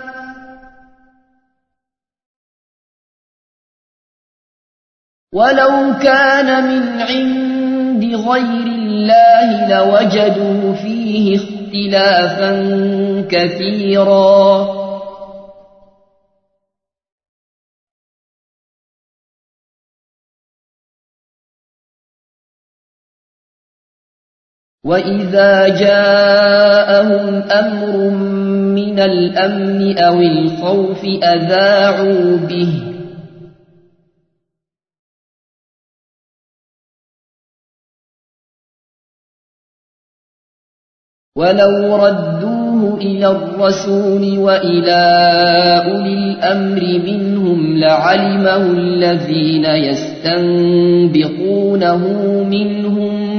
ولو كان من عند غير الله لوجدوا فيه اختلافا كثيرا وإذا جاءهم أمر من الأمن أو الخوف أذاعوا به ولو ردوه إلى الرسول وإلى أولي الأمر منهم لعلمه الذين يستنبطونه منهم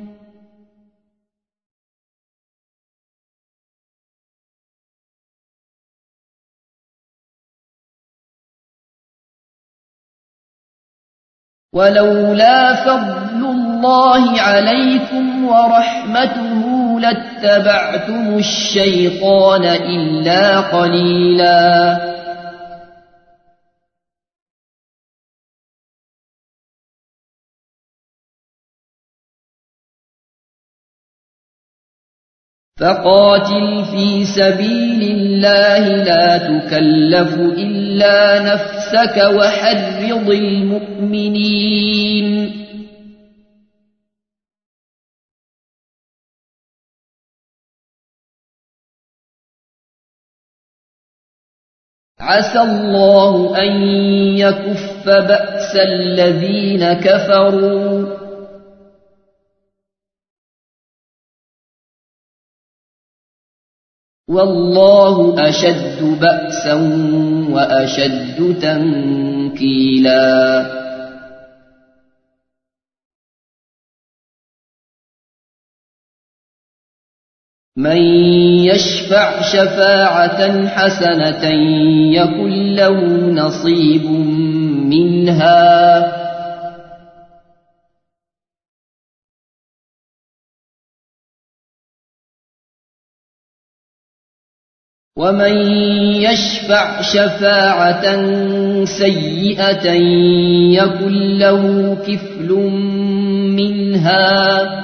ولولا فضل الله عليكم ورحمته لاتبعتم الشيطان إلا قليلا فقاتل في سبيل الله لا تكلف إلا نفسك وحرض المؤمنين عسى الله أن يكف بأس الذين كفروا والله أشد بأسا وأشد تنكيلا من يشفع شفاعة حسنة يكن له نصيب منها ومن يشفع شفاعة سيئة يكن له كفل منها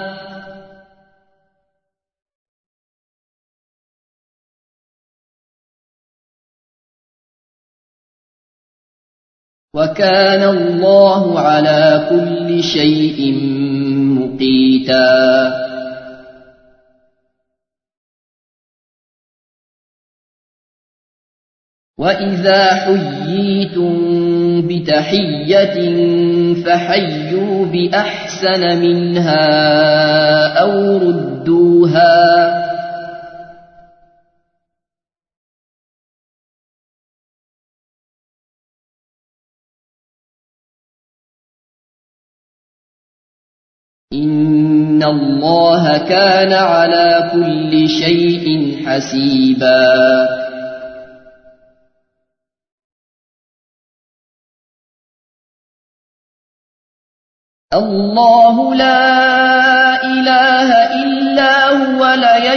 وكان الله على كل شيء مقيتا وإذا حييتم بتحية فحيوا بأحسن منها أو ردوها إن الله كان على كل شيء حسيبا الله لا إله إلا هو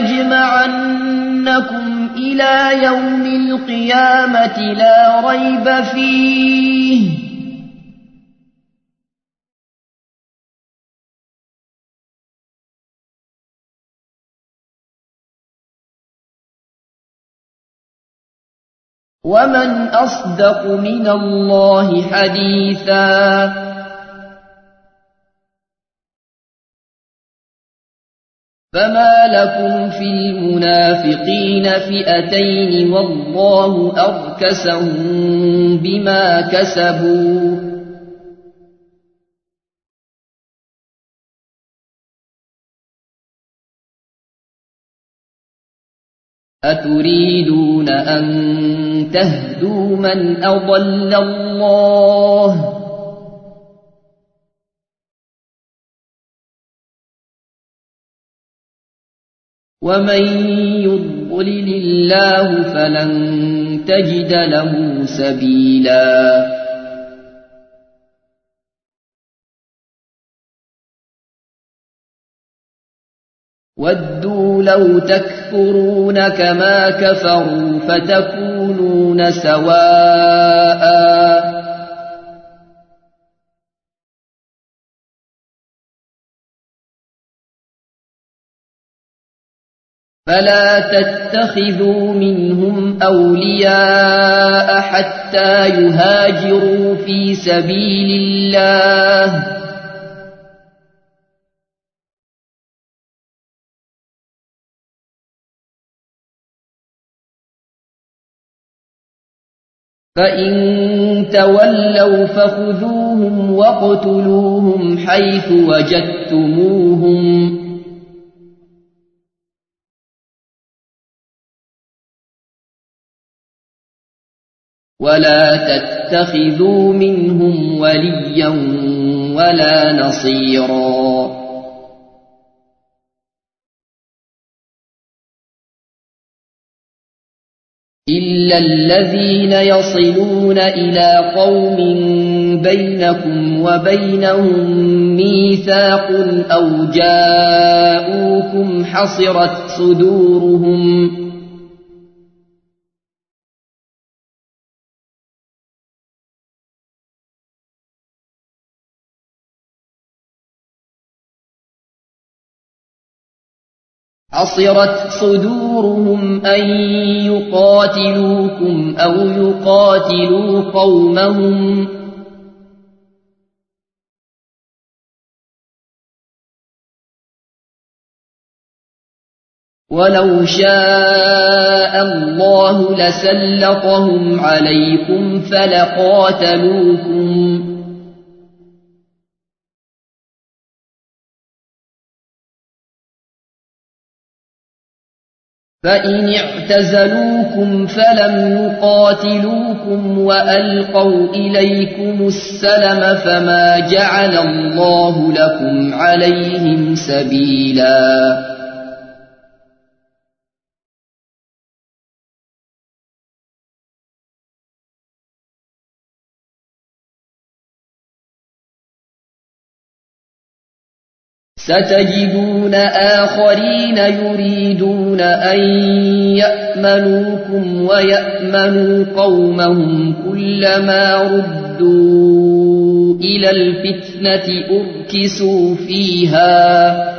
ليجمعنكم إلى يوم القيامة لا ريب فيه ومن أصدق من الله حديثا فما لكم في المنافقين فئتين والله أركسهم بما كسبوا أتريدون أن تهدوا من أضل الله ومن يضلل الله فلن تجد له سبيلا ودوا لو تكفرون كما كفروا فتكونون سواء فلا تتخذوا منهم أولياء حتى يهاجروا في سبيل الله فإن تولوا فخذوهم واقتلوهم حيث وجدتموهم ولا تتخذوا منهم وليا ولا نصيرا إلا الذين يصلون إلى قوم بينكم وبينهم ميثاق أو جاءوكم حصرت صدورهم أن يقاتلوكم أو يقاتلوا قومهم ولو شاء الله لسلطهم عليكم فلقاتلوكم فإن اعتزلوكم فلم يقاتلوكم وألقوا إليكم السلم فما جعل الله لكم عليهم سبيلا ستجدون آخرين يريدون أن يأمنوكم ويأمنوا قومهم كلما ردوا إلى الفتنة أركسوا فيها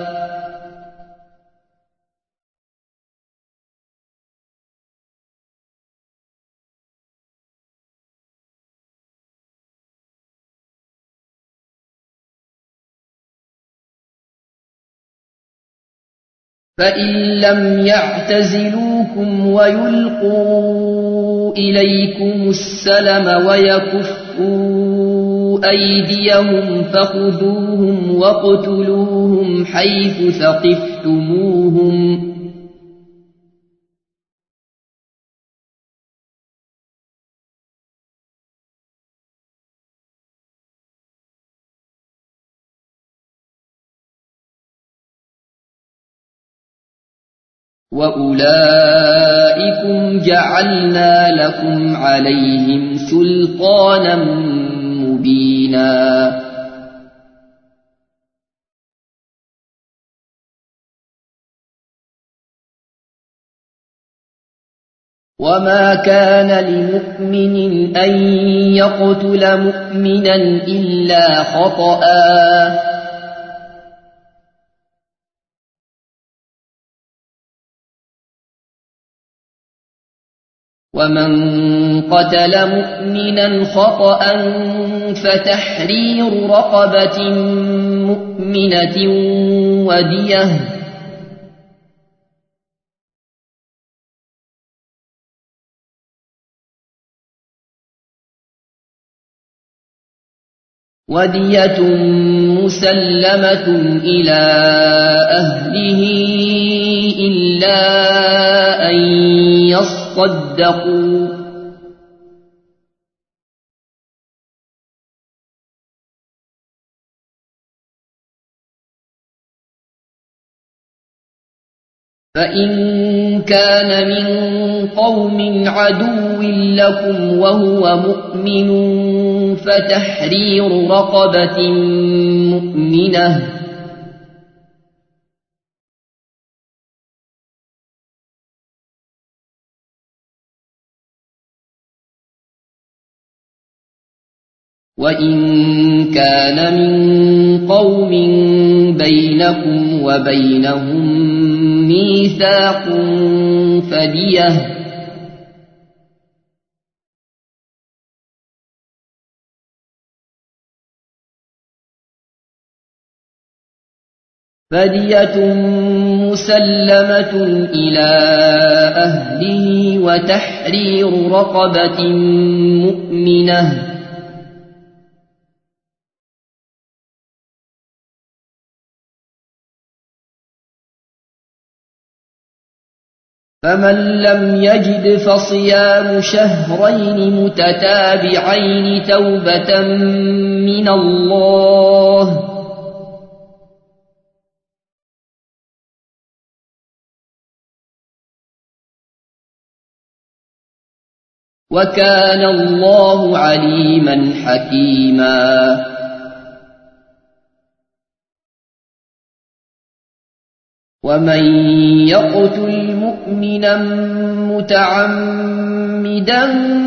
فإن لم يعتزلوكم ويلقوا إليكم السلم ويكفوا أيديهم فخذوهم واقتلوهم حيث ثقفتموهم وأولئكم جعلنا لكم عليهم سلطانا مبينا وما كان لمؤمن أن يقتل مؤمنا إلا خطأ ومن قتل مؤمنا خطأ فتحرير رقبة مؤمنة ودية مسلمة إلى أهله إلا أن يصدقوا فإن كان من قوم عدو لكم وهو مؤمن فتحرير رقبة مؤمنة وإن كان من قوم بينكم وبينهم ميثاق فدية مسلمة إلى أهله وتحرير رقبة مؤمنة فمن لم يجد فصيام شهرين متتابعين توبة من الله وكان الله عليما حكيما ومن يقتل مؤمنا متعمدا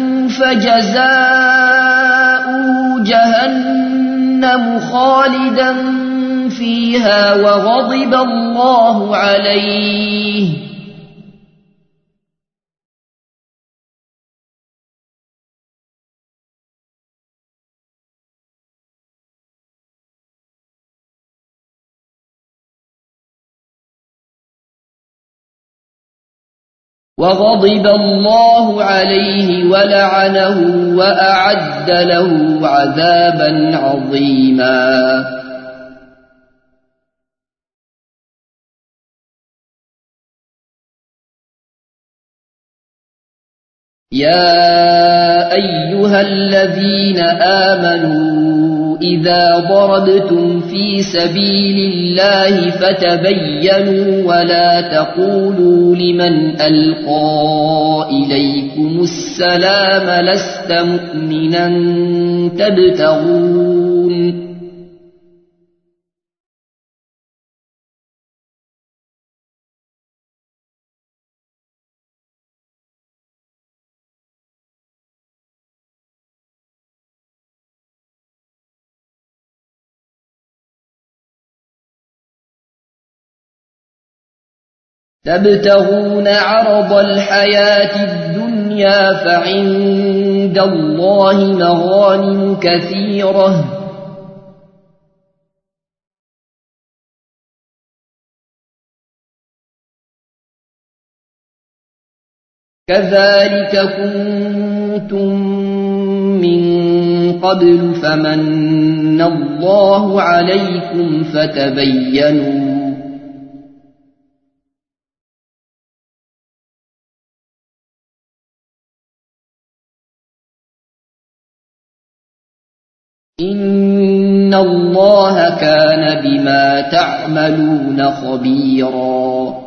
فجزاؤه جهنم خالدا فيها وغضب الله عليه ولعنه وأعد له عذابا عظيما يا أيها الذين آمنوا إذا ضربتم في سبيل الله فتبينوا ولا تقولوا لمن ألقى إليكم السلام لست مؤمنا تبتغون عرض الحياة الدنيا فعند الله مغانم كثيرة كذلك كنتم من قبل فمن الله عليكم فتبينوا إن الله كان بما تعملون خبيرا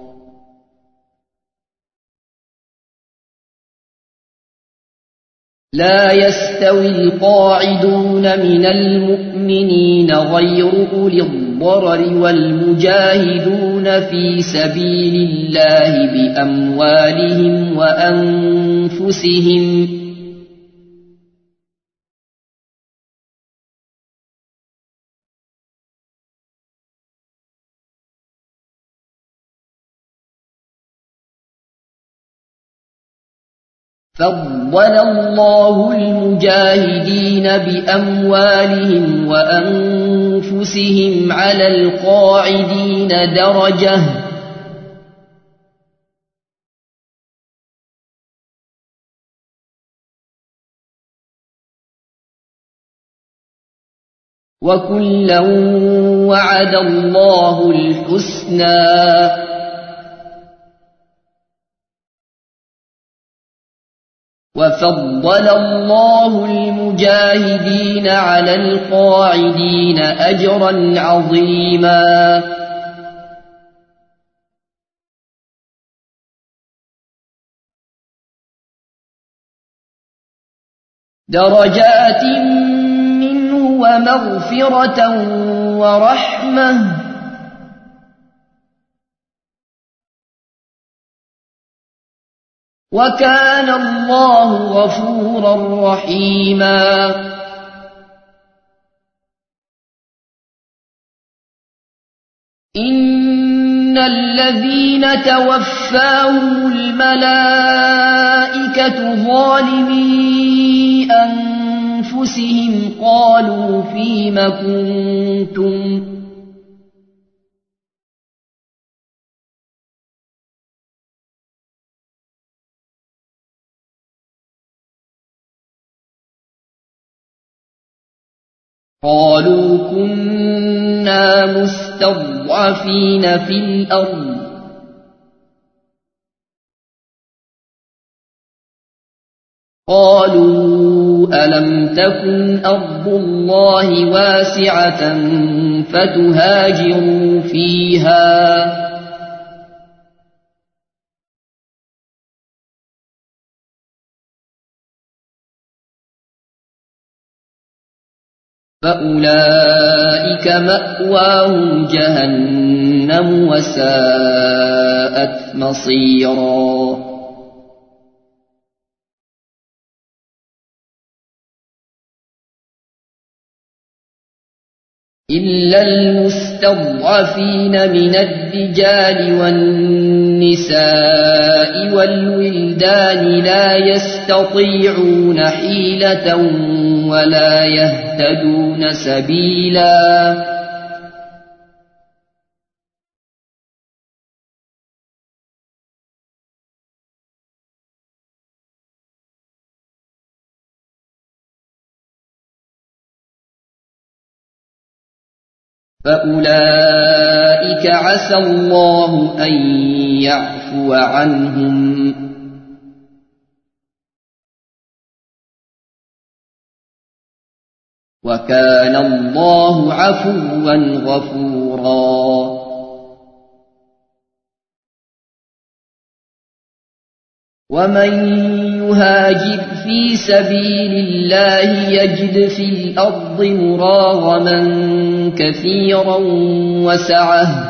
لا يستوي القاعدون من المؤمنين غير أولي الضرر والمجاهدون في سبيل الله بأموالهم وأنفسهم فضل الله المجاهدين بأموالهم وأنفسهم على القاعدين درجة وكلا وعد الله الحسنى وفضل الله المجاهدين على القاعدين أجرا عظيما درجات منه ومغفرة ورحمة وكان الله غفورا رحيما إن الذين توفاهم الملائكة ظالمي أنفسهم قالوا فيم كنتم قالوا كنا مستضعفين في الأرض قالوا ألم تكن أرض الله واسعة فتهاجروا فيها فأولئك مأواهم جهنم وساءت مصيرا إلا المستضعفين من الرجال والنساء والولدان لا يستطيعون حيلة ولا يهتدون سبيلا فأولئك عسى الله أن يعفو عنهم وكان الله عفوا غفورا. ومن يهاجر في سبيل الله يجد في الأرض مراغما كثيرا وسعة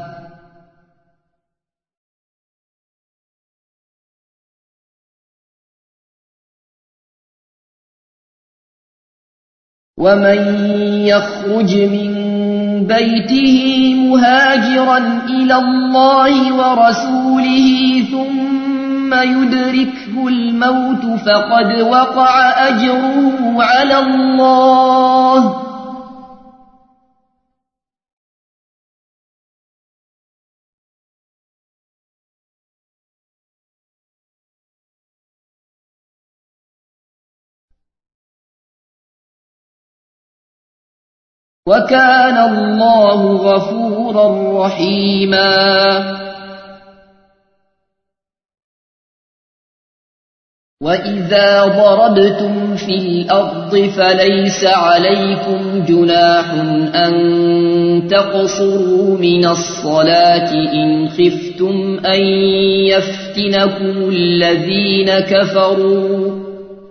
ومن يخرج من بيته مهاجرا إلى الله ورسوله ثم يدركه الموت فقد وقع أجره على الله وكان الله غفورا رحيما. وإذا ضربتم في الأرض فليس عليكم جناح أن تقصروا من الصلاة إن خفتم أن يفتنكم الذين كفروا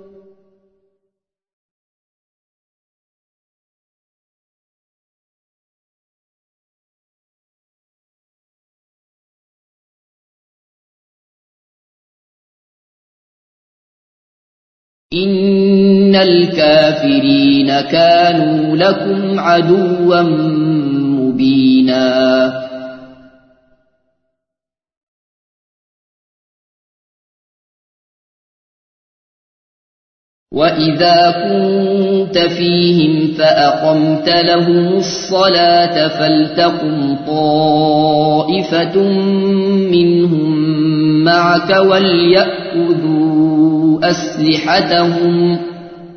إن الكافرين كانوا لكم عدوا مبينا. وإذا كنت فيهم فأقمت لهم الصلاة فلتقم طائفة منهم معك وليأخذوا أسلحتهم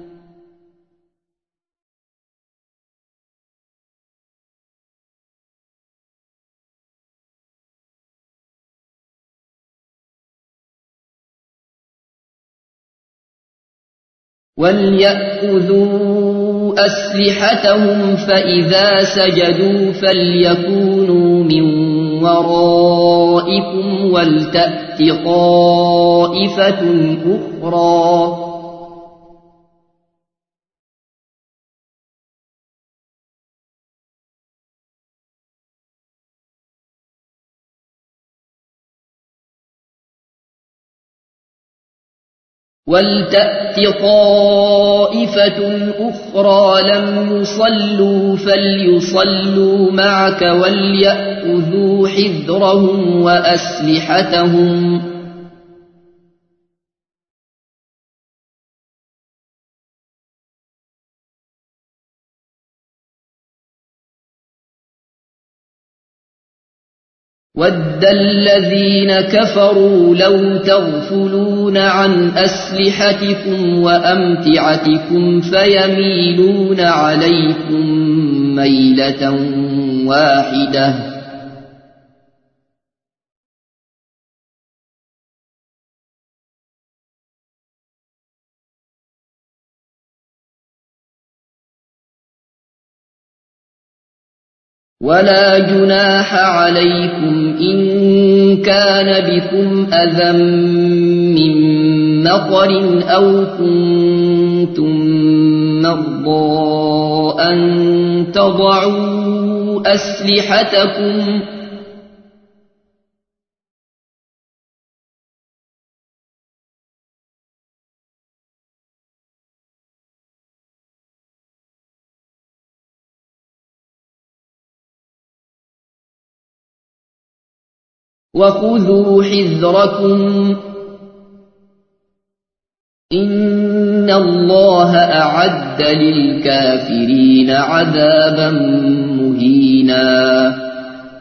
فإذا سجدوا فليكونوا من ورائكم ولتأت طائفة أخرى لم يصلوا فليصلوا معك وليأخذوا حذرهم وأسلحتهم وَدَّ الَّذِينَ كَفَرُوا لَوْ تَغْفُلُونَ عَنْ أَسْلِحَتِكُمْ وَأَمْتِعَتِكُمْ فَيَمِيلُونَ عَلَيْكُمْ مَيْلَةً وَاحِدَةً ولا جناح عليكم إن كان بكم أذى من مطر أو كنتم مرضى أن تضعوا أسلحتكم وخذوا حذركم إن الله أعد للكافرين عذابا مهينا.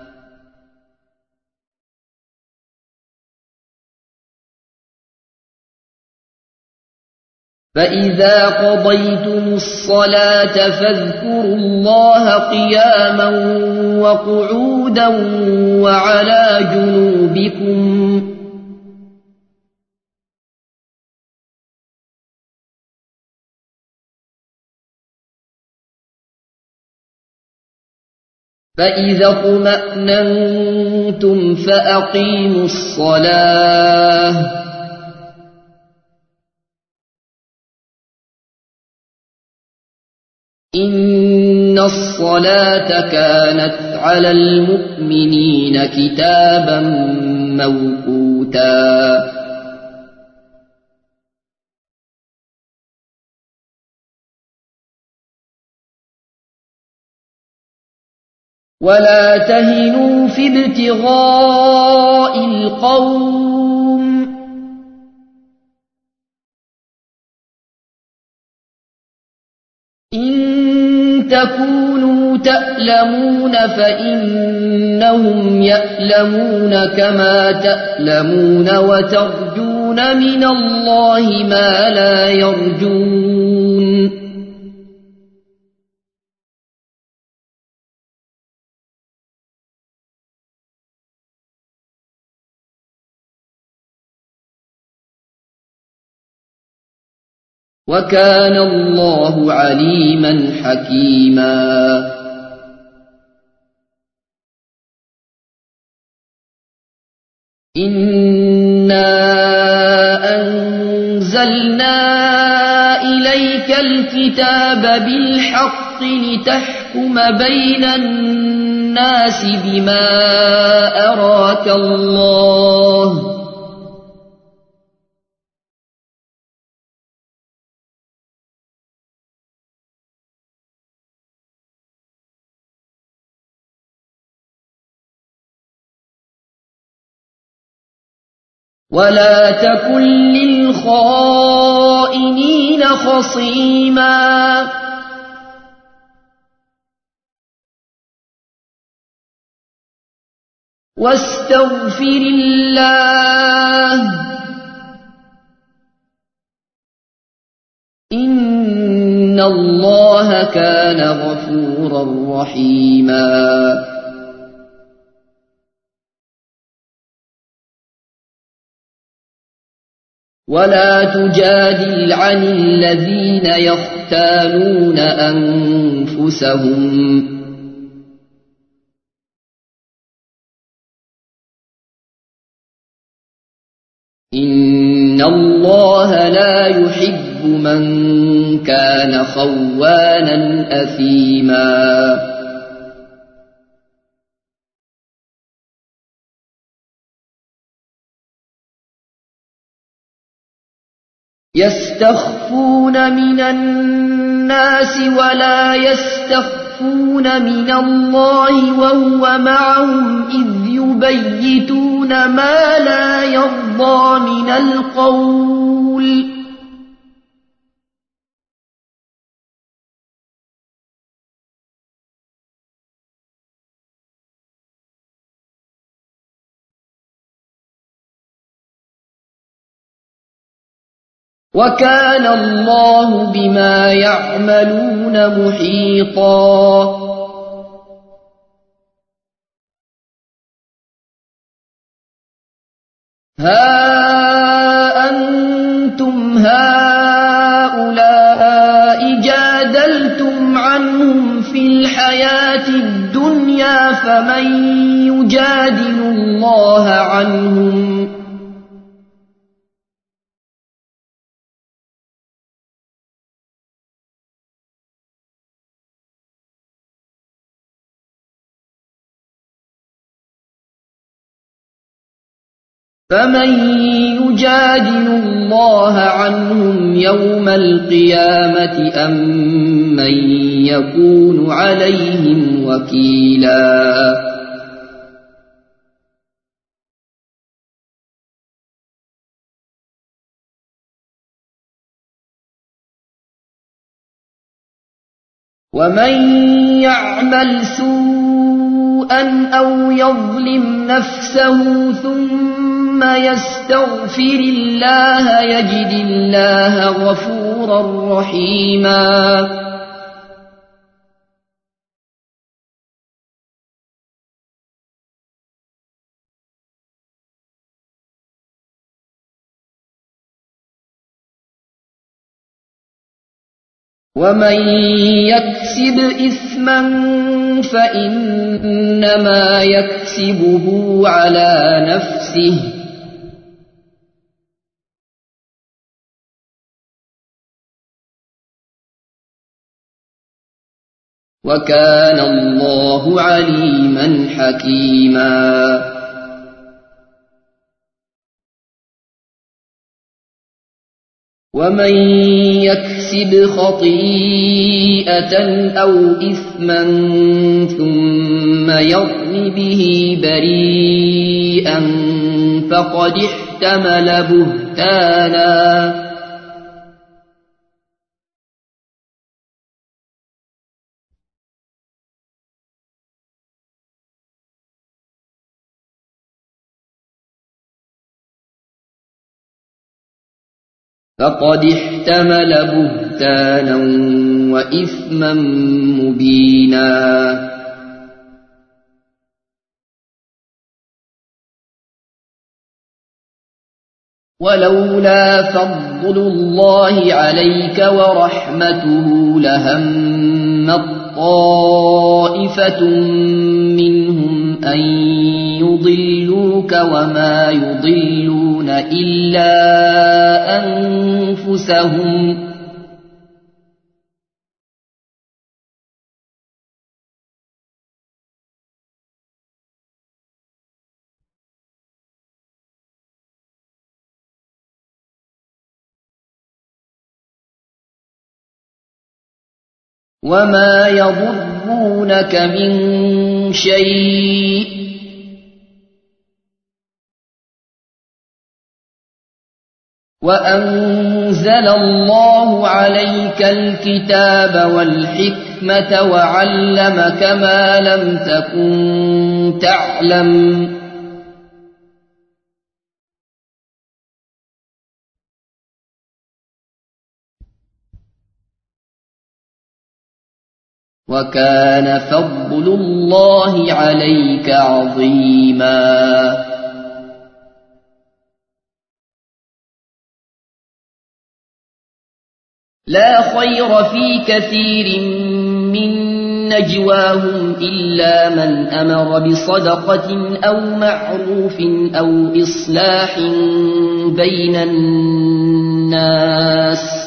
فإذا قضيتم الصلاة فاذكروا الله قياما وقعودا وعلى جنوبكم فإذا اطمأننتم فأقيموا الصلاة إن الصلاة كانت على المؤمنين كتابا موقوتا ولا تهنوا في ابتغاء القوم إن تكونوا تألمون فإنهم يألمون كما تألمون وترجون من الله ما لا يرجون وكان الله عليما حكيما إنا أنزلنا إليك الكتاب بالحق لتحكم بين الناس بما أراك الله ولا تكن للخائنين خصيما واستغفر الله إن الله كان غفورا رحيما ولا تجادل عن الذين يختانون أنفسهم إن الله لا يحب من كان خوانا أثيما يستخفون من الناس ولا يستخفون من الله وهو معهم إذ يبيتون ما لا يرضى من القول وكان الله بما يعملون محيطا ها أنتم هؤلاء جادلتم عنهم في الحياة الدنيا فمن يجادل الله عنهم عنهم يوم القيامة أم من يكون عليهم وكيلا ومن يعمل سوءا أو يظلم نفسه ثم يستغفر الله يجد الله غفورا رحيما ومن يكسب إثما فإنما يكسبه على نفسه وكان الله عليما حكيما ومن يكسب خطيئة أو إثما ثم يرم به بريئا فقد احتمل بهتانا وإثما مبينا ولولا فضل الله عليك ورحمته لهمت طائفة منهم أن يضلوك وما يضلون إلا أنفسهم وما يضرونك من شيء وأنزل الله عليك الكتاب والحكمة وعلمك ما لم تكن تعلم وكان فضل الله عليك عظيما لا خير في كثير من نجواهم إلا من أمر بصدقة أو معروف أو إصلاح بين الناس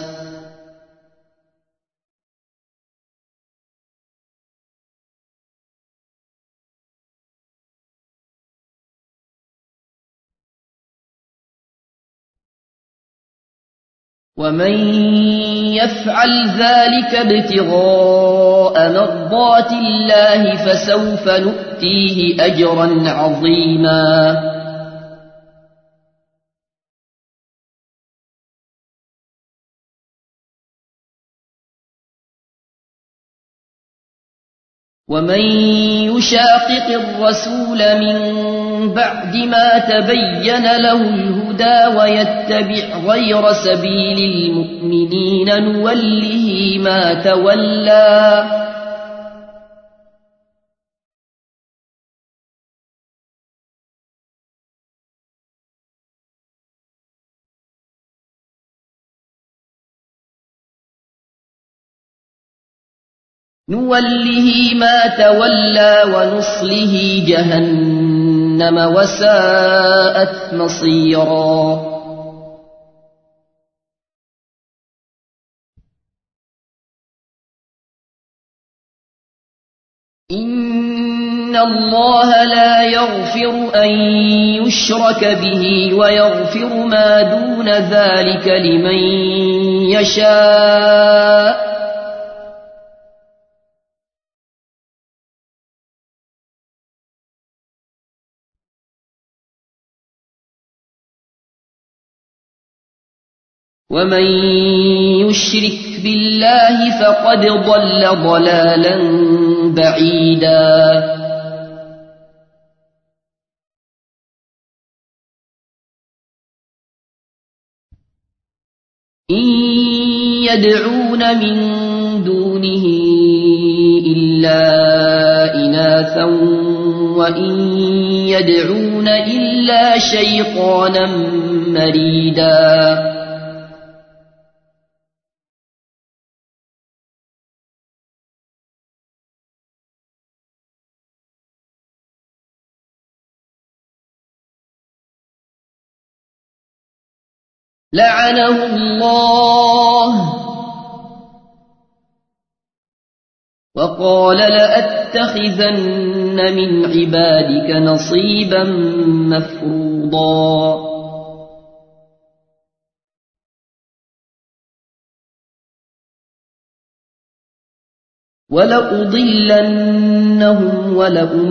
ومن يفعل ذلك ابتغاء مرضات الله فسوف نؤتيه أجرا عظيما ومن يشاقق الرسول من بعد ما تبين له الهدى ويتبع غير سبيل المؤمنين نوله ما تولى ونصله جهنم وساءت مصيرا إن الله لا يغفر أن يشرك به ويغفر ما دون ذلك لمن يشاء ومن يشرك بالله فقد ضل ضلالا بعيدا إن يدعون من دونه إلا إناثا وإن يدعون إلا شيطانا مريدا لعنه الله وقال لأتخذن من عبادك نصيبا مفروضا ولأضلنهم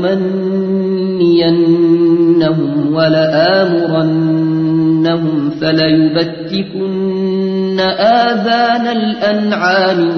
ولأمنينهم ولآمرنهم فليبتكن آذان الأنعام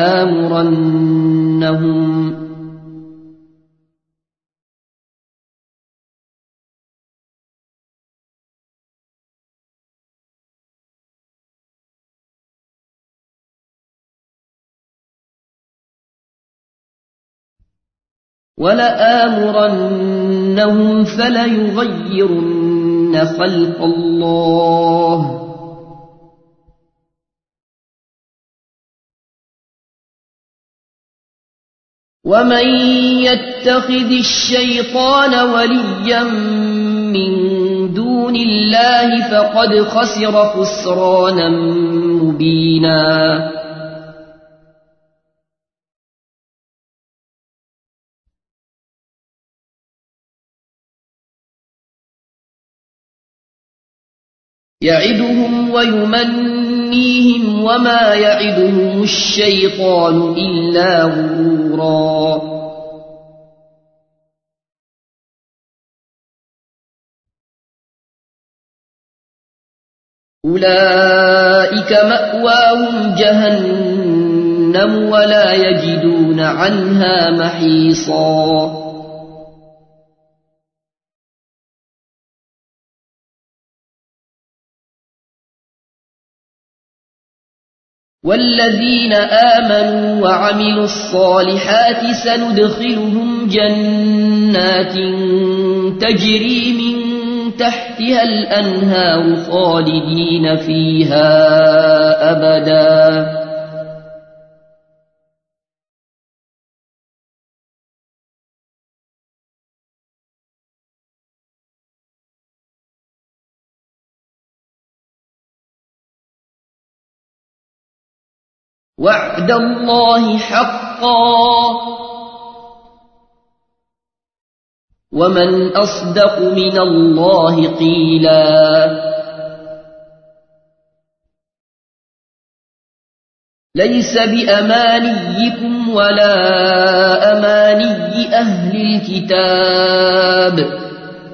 ولآمرنهم فليغيرن خلق الله ومن يتخذ الشيطان وليا من دون الله فقد خسر خسرانا مبينا يعدهم ويمنيهم وما يعدهم الشيطان إلا غرورا أولئك مأواهم جهنم ولا يجدون عنها محيصا والذين آمنوا وعملوا الصالحات سندخلهم جنات تجري من تحتها الأنهار خالدين فيها أبدا وعد الله حقا ومن أصدق من الله قيلا ليس بأمانيكم ولا أماني أهل الكتاب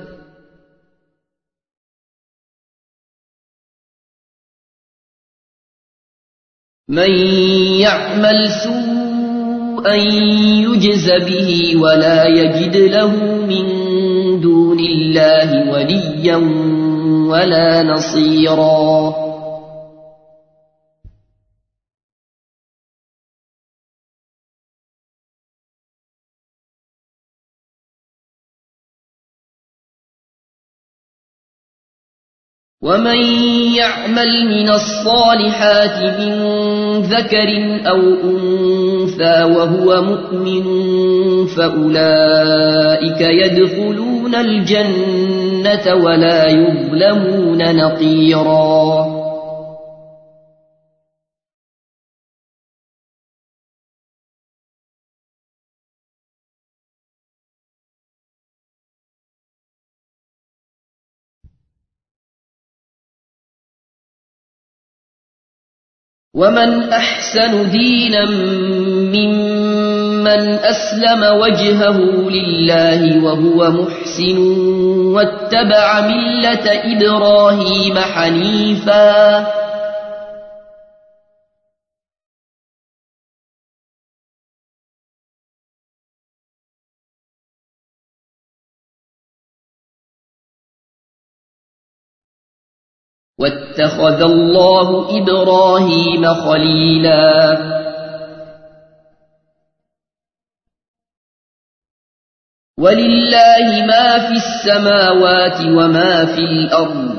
من يعمل سوءا يجز به ولا يجد له من دون الله وليا ولا نصيرا ومن يعمل من الصالحات من ذكر أو أنثى وهو مؤمن فأولئك يدخلون الجنة ولا يظلمون نقيرا ومن أحسن دينا ممن أسلم وجهه لله وهو محسن واتبع ملة إبراهيم حنيفا واتخذ الله إبراهيم خليلا ولله ما في السماوات وما في الأرض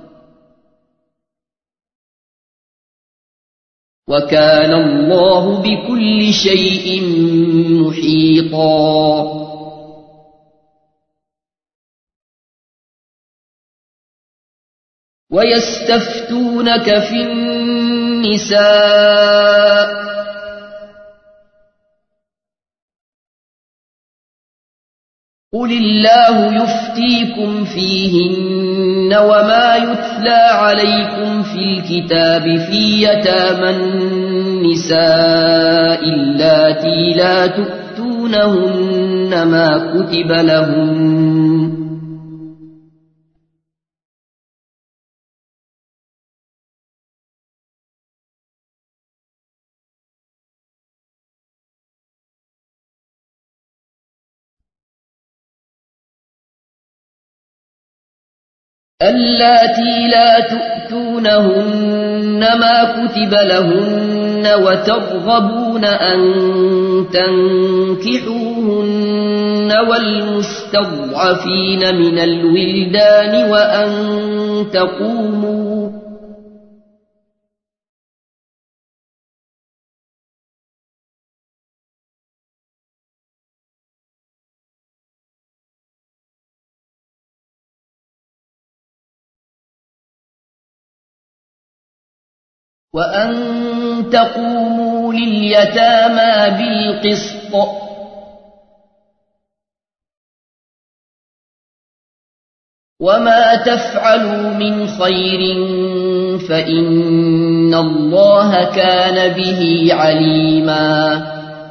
وكان الله بكل شيء محيطا ويستفتونك في النساء قل الله يفتيكم فيهن وما يتلى عليكم في الكتاب في يتامى النساء اللاتي لا تؤتونهن ما كتب لهن اللاتي لا تؤتونهن ما كتب لهن وترغبون أن تنكحوهن والمستضعفين من الولدان وأن تقوموا لليتامى بالقسط وما تفعلوا من خير فإن الله كان به عليما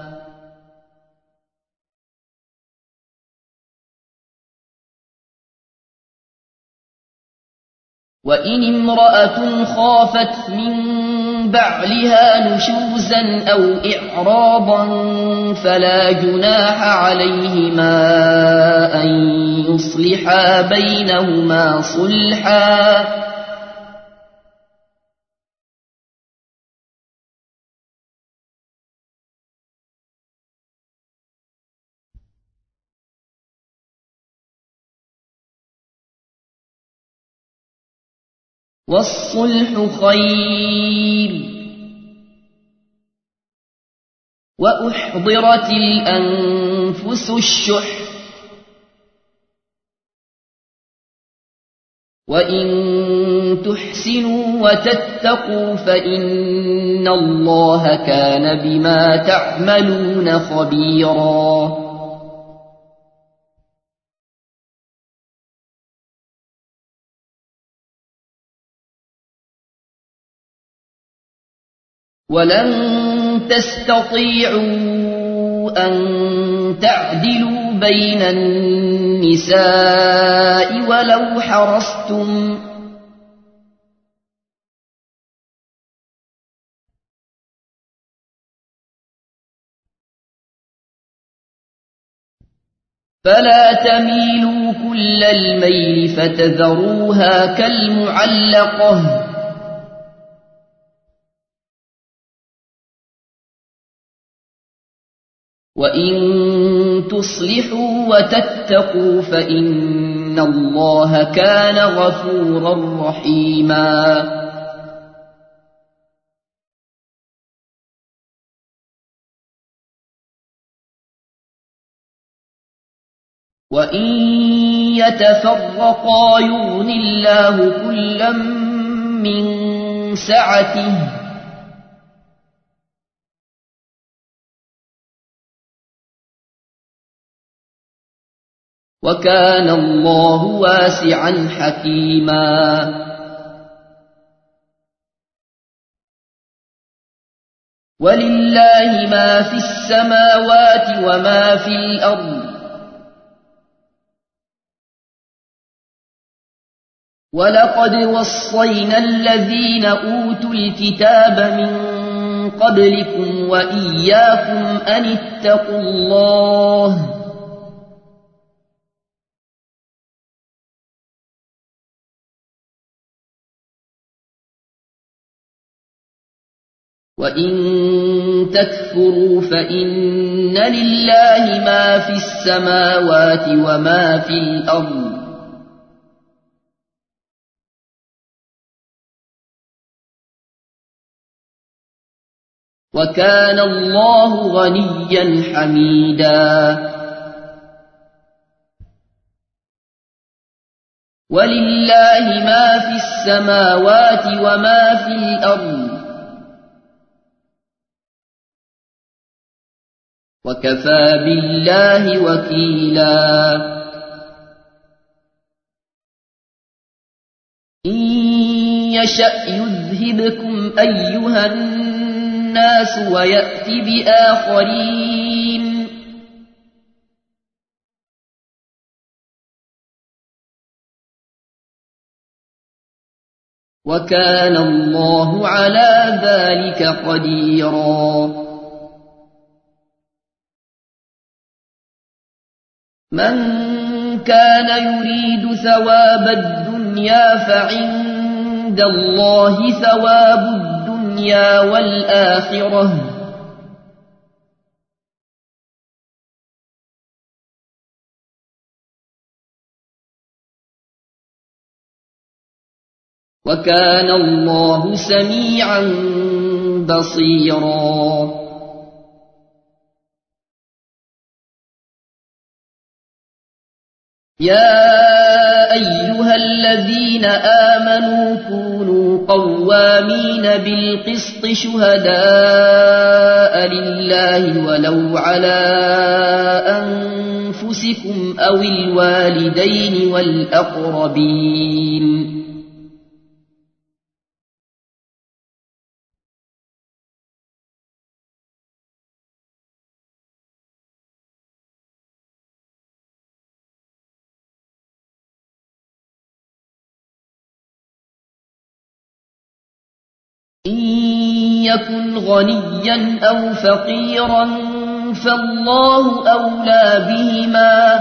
وإن امرأة خافت من بعلها نشوزا أو إعراضا فلا جناح عليهما أن يصلحا بينهما صلحا والصلح خير وأحضرت الأنفس الشح وإن تحسنوا وتتقوا فإن الله كان بما تعملون خبيرا ولن تستطيعوا أن تعدلوا بين النساء ولو حرصتم فلا تميلوا كل الميل فتذروها كالمعلقة وإن تصلحوا وتتقوا فإن الله كان غفورا رحيما وإن يتفرقا يغن الله كلا من سعته وكان الله واسعا حكيما ولله ما في السماوات وما في الأرض ولقد وصينا الذين أوتوا الكتاب من قبلكم وإياكم أن اتقوا الله وإن تكفروا فإن لله ما في السماوات وما في الأرض وكان الله غنيا حميدا ولله ما في السماوات وما في الأرض وكفى بالله وكيلا إن يشأ يذهبكم أيها الناس ويأت بآخرين وكان الله على ذلك قديرا من كان يريد ثواب الدنيا فعند الله ثواب الدنيا والآخرة وكان الله سميعا بصيرا يا أيها الذين آمنوا كونوا قوامين بالقسط شهداء لله ولو على أنفسكم أو الوالدين والأقربين إن يكن غنيا أو فقيرا فالله أولى بهما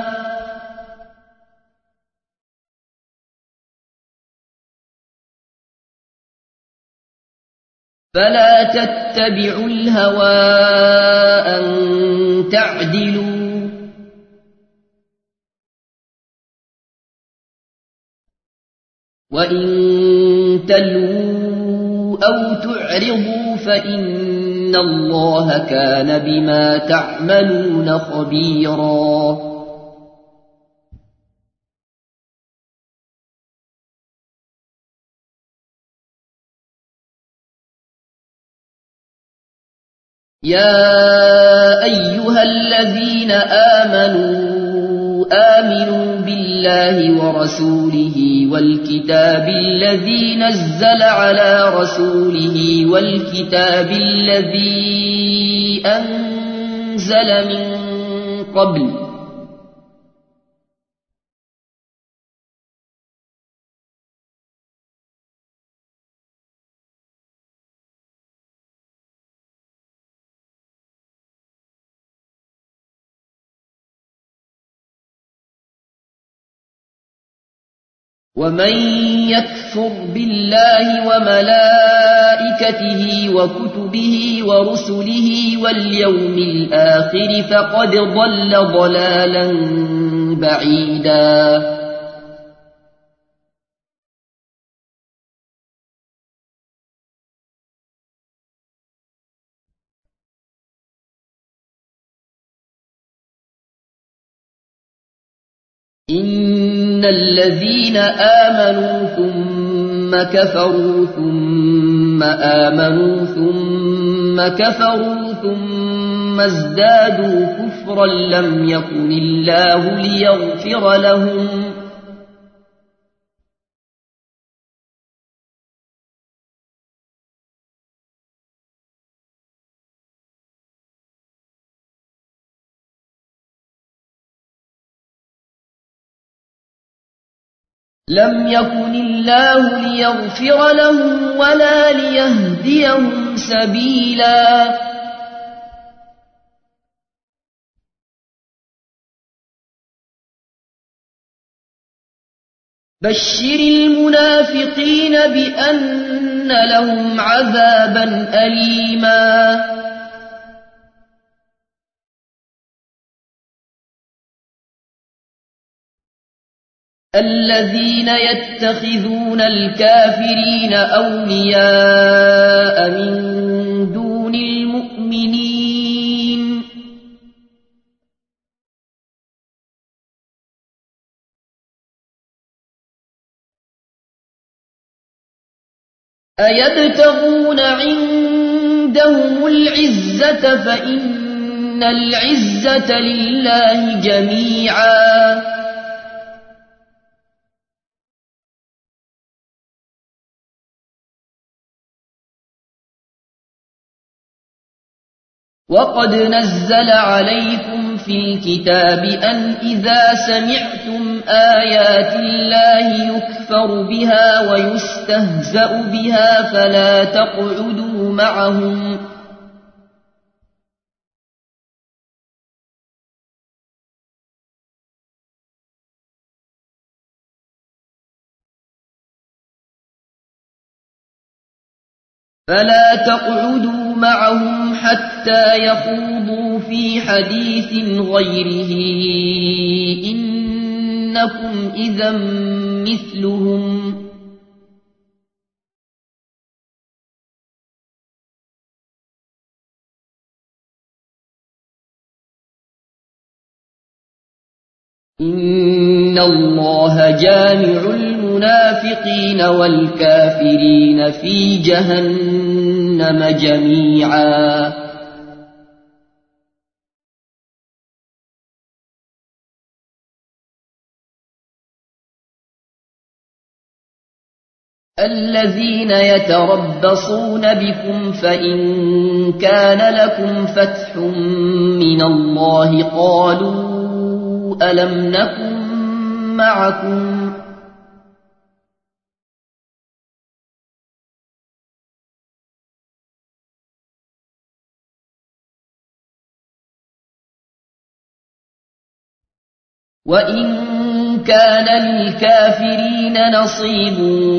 فلا تتبعوا الهوى أن تعدلوا وإن تلووا أو تعرضوا فإن الله كان بما تعملون خبيرا يا أيها الذين آمنوا بالله ورسوله والكتاب الذي نزل على رسوله والكتاب الذي أنزل من قبل ومن يكفر بالله وملائكته وكتبه ورسله واليوم الآخر فقد ضل ضلالا بعيدا إن الذين آمنوا ثم كفروا ثم آمنوا ثم كفروا ثم ازدادوا كفرا لم يكن الله ليغفر لهم ولا ليهديهم سبيلا بشر المنافقين بأن لهم عذابا أليما الذين يتخذون الكافرين أولياء من دون المؤمنين أيبتغون عندهم العزة فإن العزة لله جميعا. وقد نزل عليكم في الكتاب أن إذا سمعتم آيات الله يكفر بها ويستهزأ بها فلا تقعدوا معهم حتى يخوضوا في حديث غيره إنكم إذا مثلهم إن الله جامع المنافقين والكافرين في جهنم جميعا. الذين يتربصون بكم فإن كان لكم فتح من الله قالوا ألم نكن معكم وإن كان للكافرين نصيب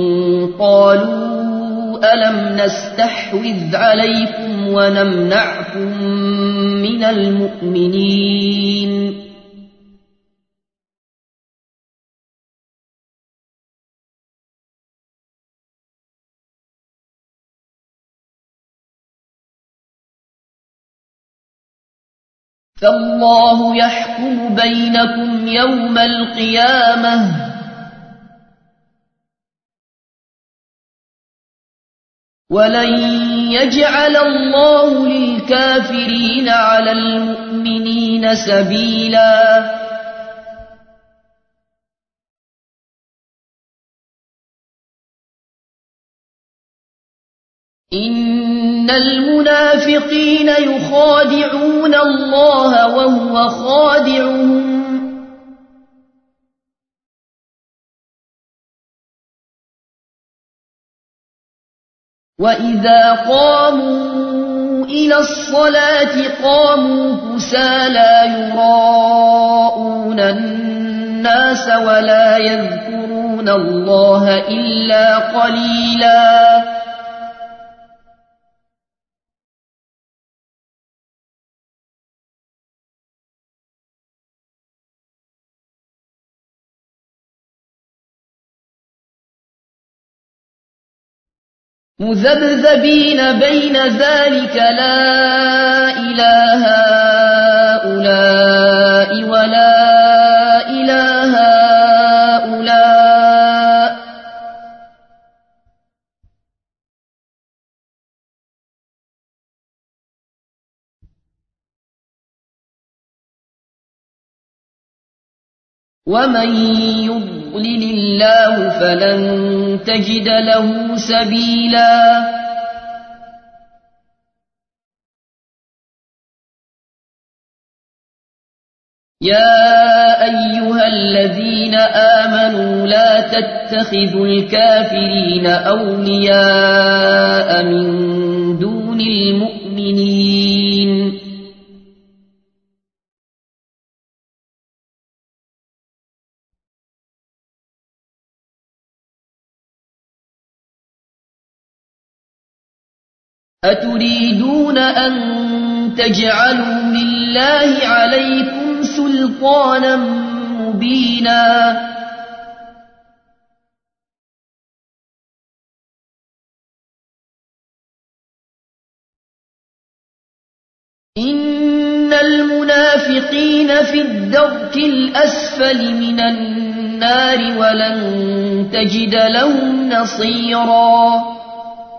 قالوا ألم نستحوذ عليكم ونمنعكم من المؤمنين فالله يحكم بينكم يوم القيامة ولن يجعل الله للكافرين على المؤمنين سبيلا. إن المنافقين يخادعون الله وهو خادعهم وإذا قاموا إلى الصلاة قاموا كسالى يراءون الناس ولا يذكرون الله إلا قليلا. مذبذبين بين ذلك لا إله هؤلاء ولا إله هؤلاء ومن يضلل الله فلن تجد له سبيلا. يا أيها الذين آمنوا لا تتخذوا الكافرين أولياء من دون المؤمنين أتريدون أن تجعلوا لله عليكم سلطانا مبينا. إن المنافقين في الدرك الأسفل من النار ولن تجد لهم نصيرا.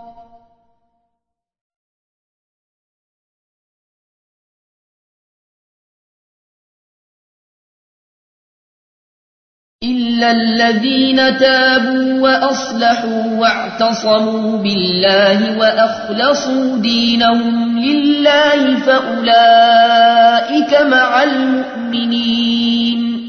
إلا الذين تابوا وأصلحوا واعتصموا بالله وأخلصوا دينهم لله فأولئك مع المؤمنين.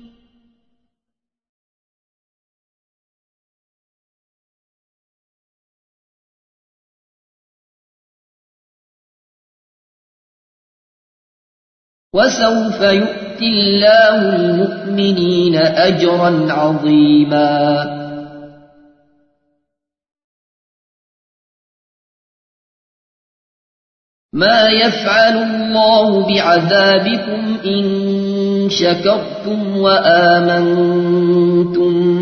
وسوف يؤتي الله المؤمنين أجرا عظيما. ما يفعل الله بعذابكم إن شكرتم وآمنتم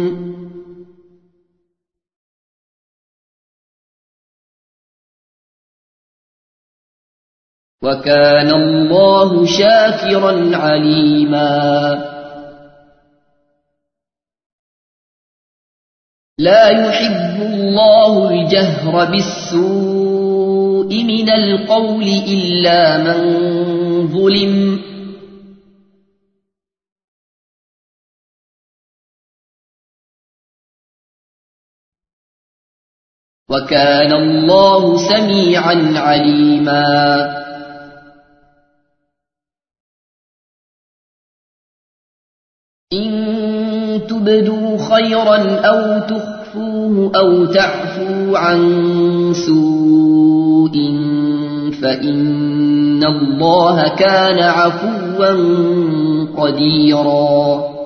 وكان الله شاكرا عليما. لا يحب الله الجهر بالسوء من القول إلا من ظلم وكان الله سميعا عليما. إن تبدوا خيرا أو تخفوه أو تعفوا عن سوء فإن الله كان عفوا قديرا.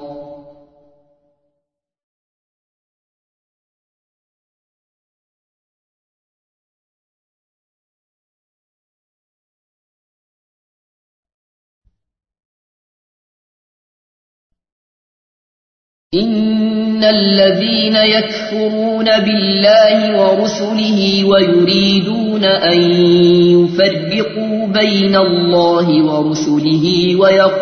إن الذين يكفرون بالله ورسله ويريدون أن يفرقوا بين الله ورسله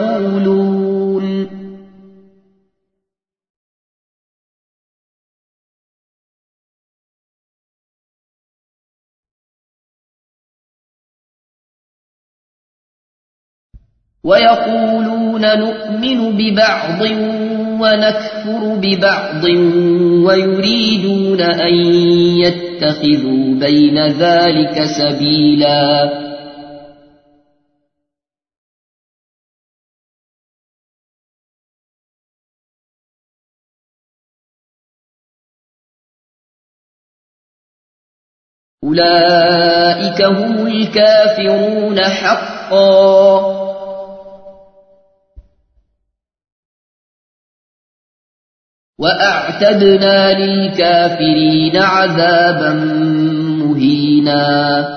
ويقولون نؤمن ببعض ونكفر ببعض ويريدون أن يتخذوا بين ذلك سبيلا. أولئك هم الكافرون حقا. وأعتدنا للكافرين عذابا مهينا.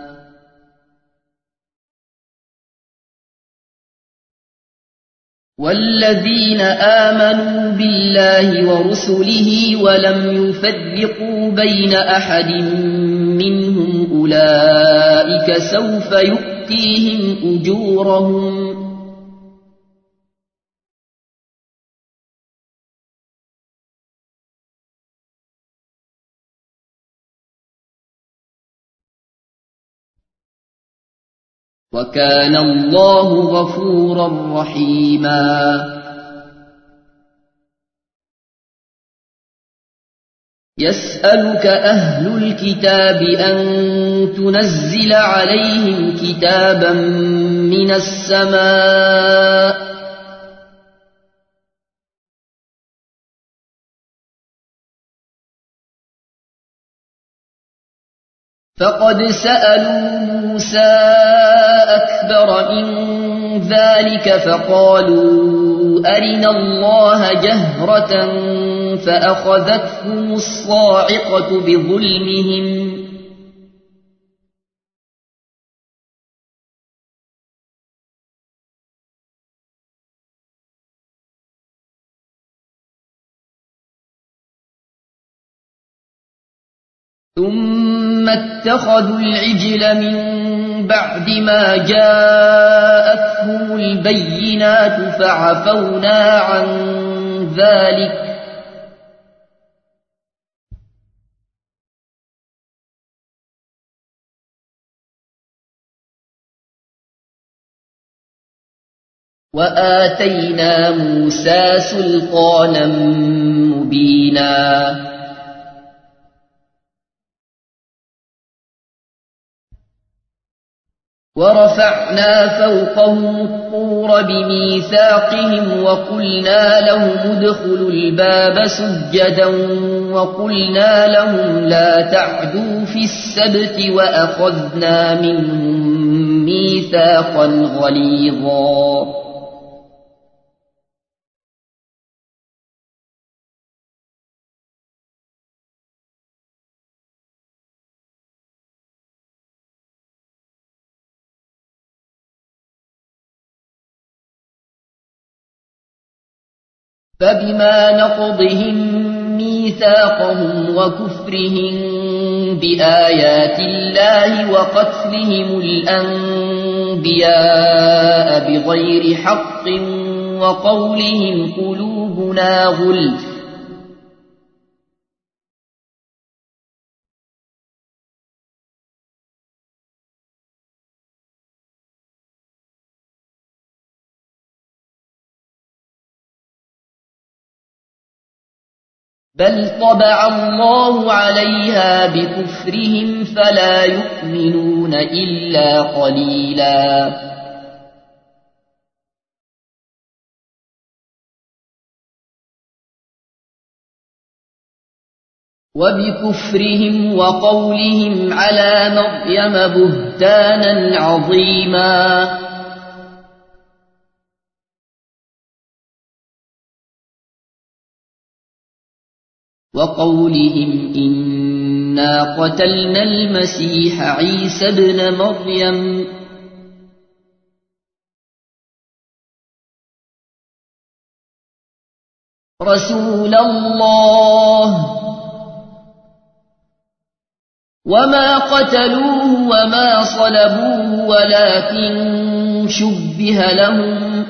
والذين آمنوا بالله ورسله ولم يفرقوا بين أحد منهم أولئك سوف يؤتيهم أجورهم وكان الله غفورا رحيما. يسألك أهل الكتاب أن تنزل عليهم كتابا من السماء فقد سألوا موسى أكبر من ذلك فقالوا أرنا الله جهرة فأخذتهم الصاعقة بظلمهم ثم اتخذوا العجل من بعد ما جاءتهم البينات فعفونا عن ذلك وآتينا موسى سلطانا مبينا ورفعنا فوقهم الطور بميثاقهم وقلنا لهم ادخلوا الباب سجدا وقلنا لهم لا تعدوا في السبت وأخذنا منهم ميثاقا غليظا فبما نقضهم ميثاقهم وكفرهم بآيات الله وقتلهم الأنبياء بغير حق وقولهم قلوبنا غلف بل طبع الله عليها بكفرهم فلا يؤمنون إلا قليلا وبكفرهم وقولهم على مريم بهتانا عظيما وقولهم إنا قتلنا المسيح عيسى ابن مريم رسول الله وما قتلوه وما صلبوه ولكن شبه لهم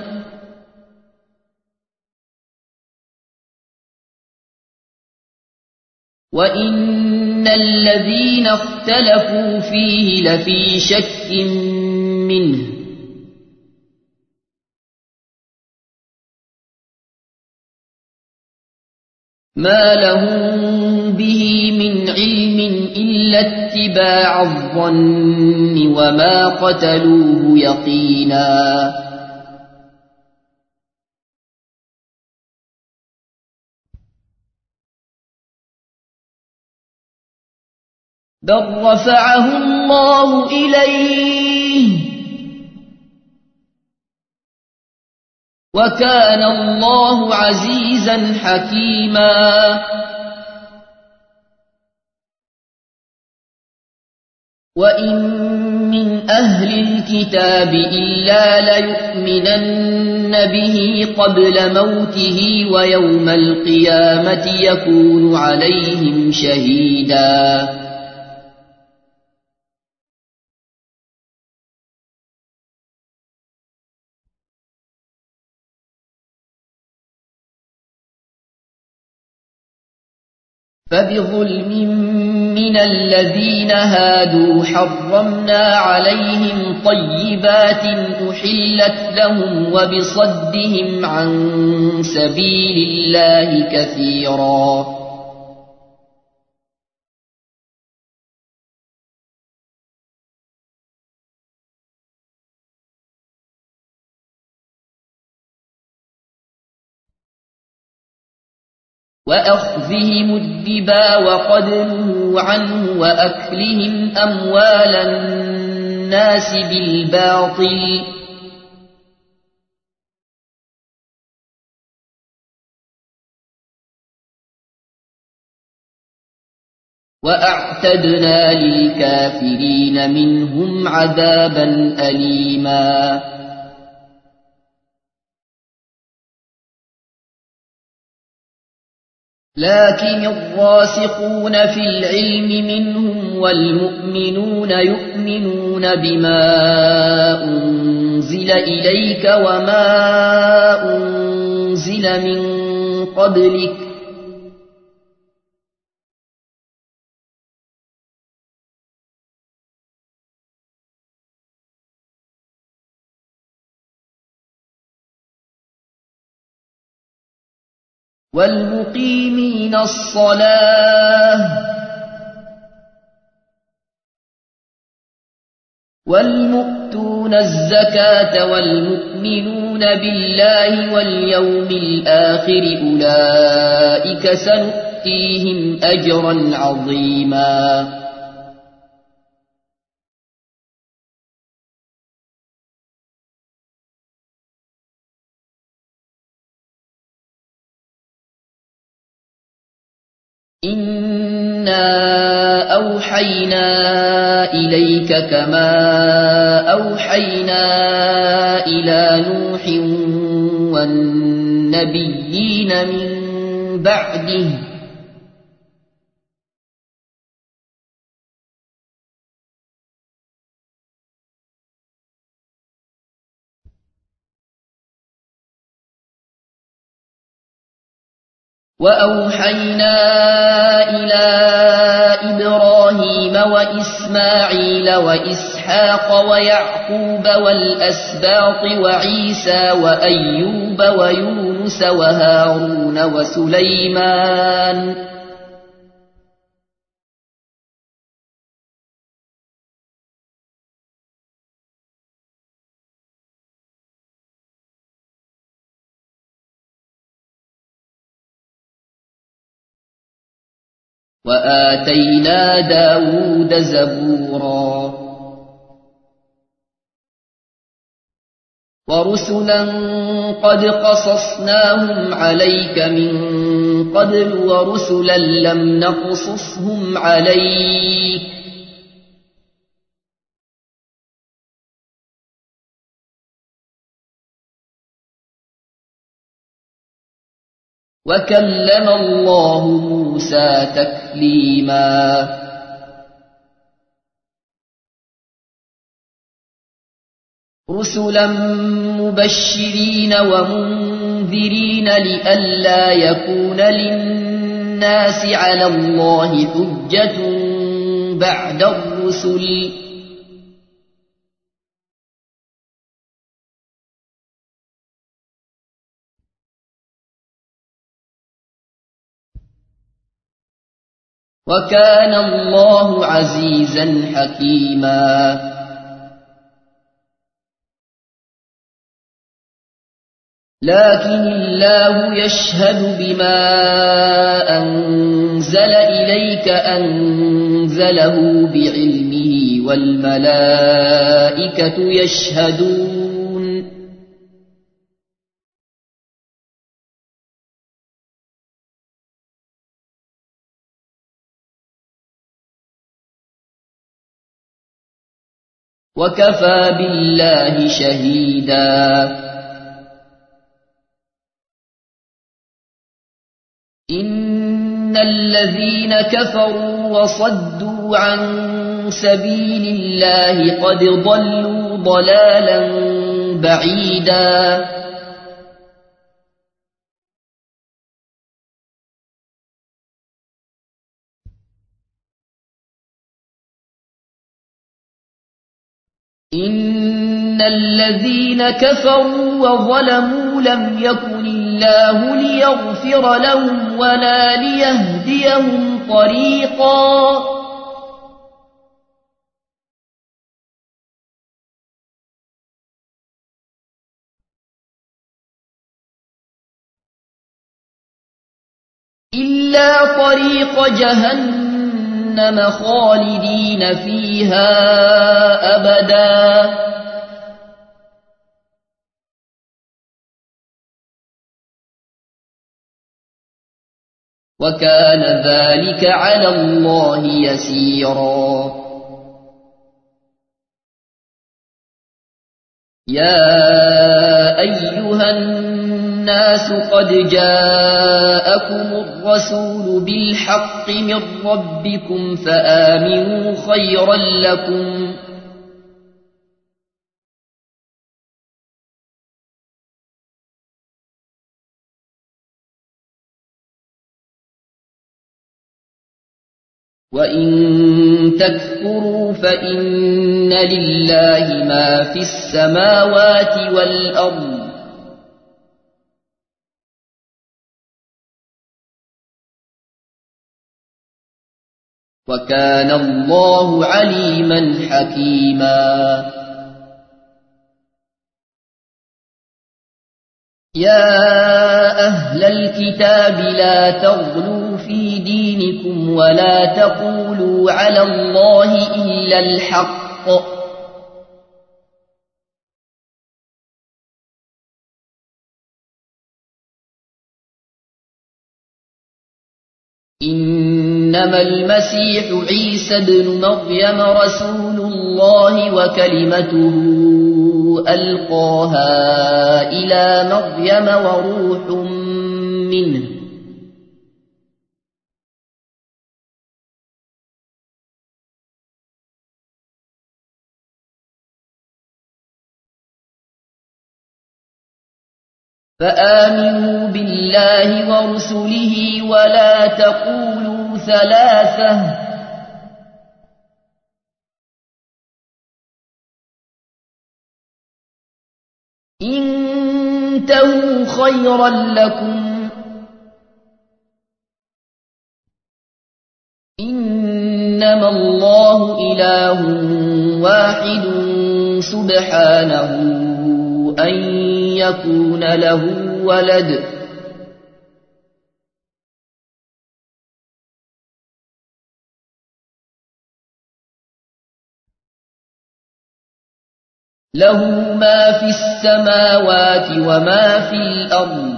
وإن الذين اختلفوا فيه لفي شك منه ما لهم به من علم إلا اتباع الظن وما قتلوه يقينا بل رفعه الله إليه وكان الله عزيزا حكيما وإن من أهل الكتاب إلا ليؤمنن به قبل موته ويوم القيامة يكون عليهم شهيدا فبظلم من الذين هادوا حرمنا عليهم طيبات أحلت لهم وبصدهم عن سبيل الله كثيرا وأخذهم الربا وقدموا عنه وأكلهم أموال الناس بالباطل وأعتدنا للكافرين منهم عذابا أليما لكن الراسخون في العلم منهم والمؤمنون يؤمنون بما أنزل إليك وما أنزل من قبلك والمقيمين الصلاة والمؤتون الزكاة والمؤمنون بالله واليوم الآخر أولئك سنؤتيهم أجرا عظيما إنا أوحينا إليك كما أوحينا إلى نوح والنبيين من بعده وأوحينا إلى إبراهيم وإسماعيل وإسحاق ويعقوب والأسباط وعيسى وأيوب ويونس وهارون وسليمان وآتينا داود زبورا ورسلا قد قصصناهم عليك من قبل ورسلا لم نقصصهم عليك وكلم الله موسى تكليما رسلا مبشرين ومنذرين لئلا يكون للناس على الله حجة بعد الرسل وكان الله عزيزا حكيما لكن الله يشهد بما أنزل إليك أنزله بعلمه والملائكة يشهدون وكفى بالله شهيدا إن الذين كفروا وصدوا عن سبيل الله قد ضلوا ضلالا بعيدا إن الذين كفروا وظلموا لم يكن الله ليغفر لهم ولا ليهديهم طريقا إلا طريق جهنم خالدين فيها أبدا وكان ذلك على الله يسيرا يا أيها الناس قد جاءكم الرسول بالحق من ربكم فآمنوا خيرا لكم وإن تكفروا فإن لله ما في السماوات والأرض وكان الله عليما حكيما. يا أهل الكتاب لا تغلوا في دينكم ولا تقولوا على الله إلا الحق، إنما المسيح عيسى بن مريم رسول الله وكلمته ألقاها إلى مريم وروح منه، فآمنوا بالله ورسله ولا تقولوا ثلاثة، انتهوا خيرا لكم، إنما الله إله واحد سبحانه أن يكون له ولد، له ما في السماوات وما في الأرض،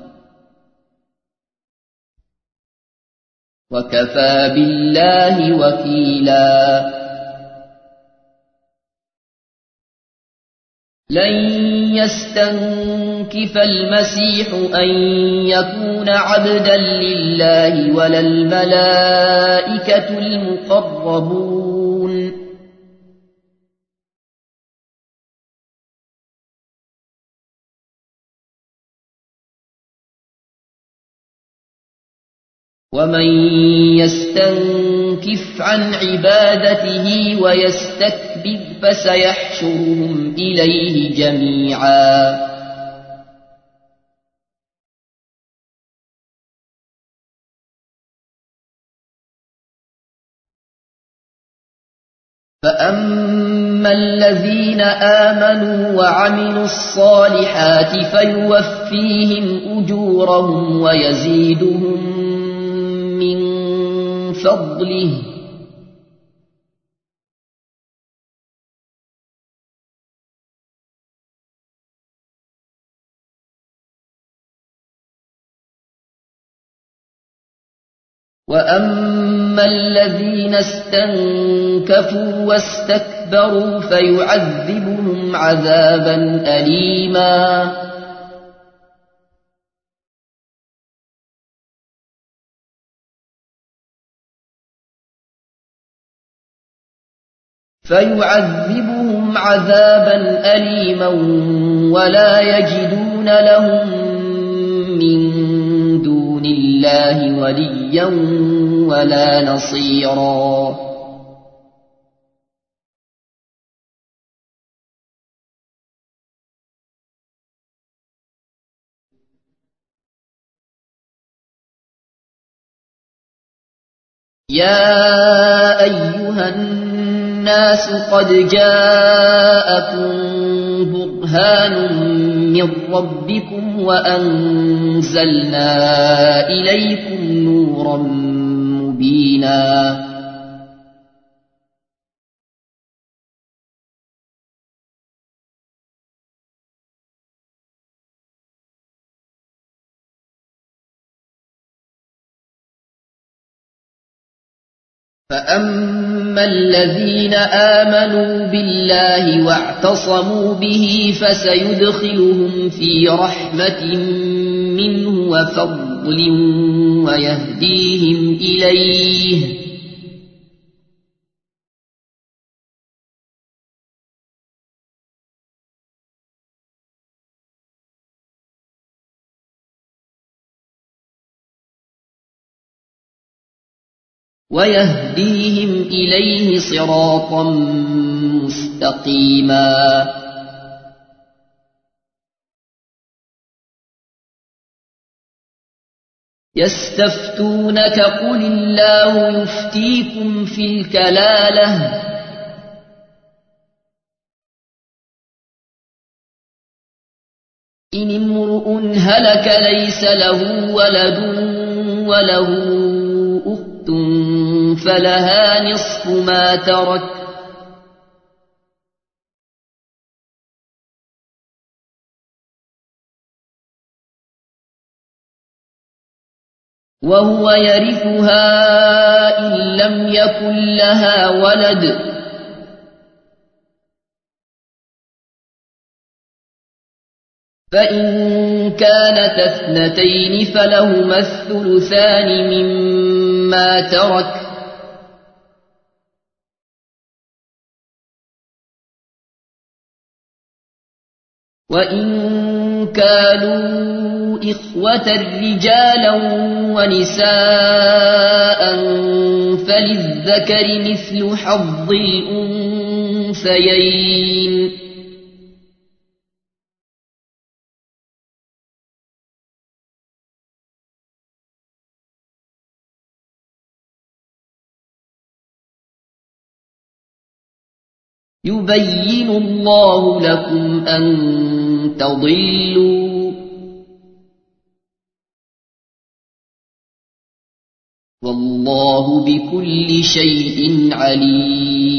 وكفى بالله وكيلا. لن يستنكف المسيح أن يكون عبدا لله ولا الملائكة المقربون، ومن يستنكف عن عبادته ويستكبر فسيحشرهم إليه جميعا. فأما الذين آمنوا وعملوا الصالحات فيوفيهم أجورهم ويزيدهم من فضله، وأما الذين استنكفوا واستكبروا فيعذبهم عذابا أليما. فيعذبهم عذابا أليما ولا يجدون لهم من دون الله وليا ولا نصيرا. يا أيها الناس قد جاءكم برهان من ربكم وأنزلنا إليكم نورا مبينا. فأما الذين آمنوا بالله واعتصموا به فسيدخلهم في رحمة منه وفضل ويهديهم إليه صراطا مستقيما. يستفتونك قل الله يفتيكم في الكلالة إن امرؤ هلك ليس له ولد وله أخت فلها نصف ما ترك وهو يرثها إن لم يكن لها ولد فإن كانت اثنتين فلهما الثلثان مما ترك وإن كانوا إخوة رجالا ونساء فللذكر مثل حظ الأنثيين يبين الله لكم أن تضلوا والله بكل شيء عليم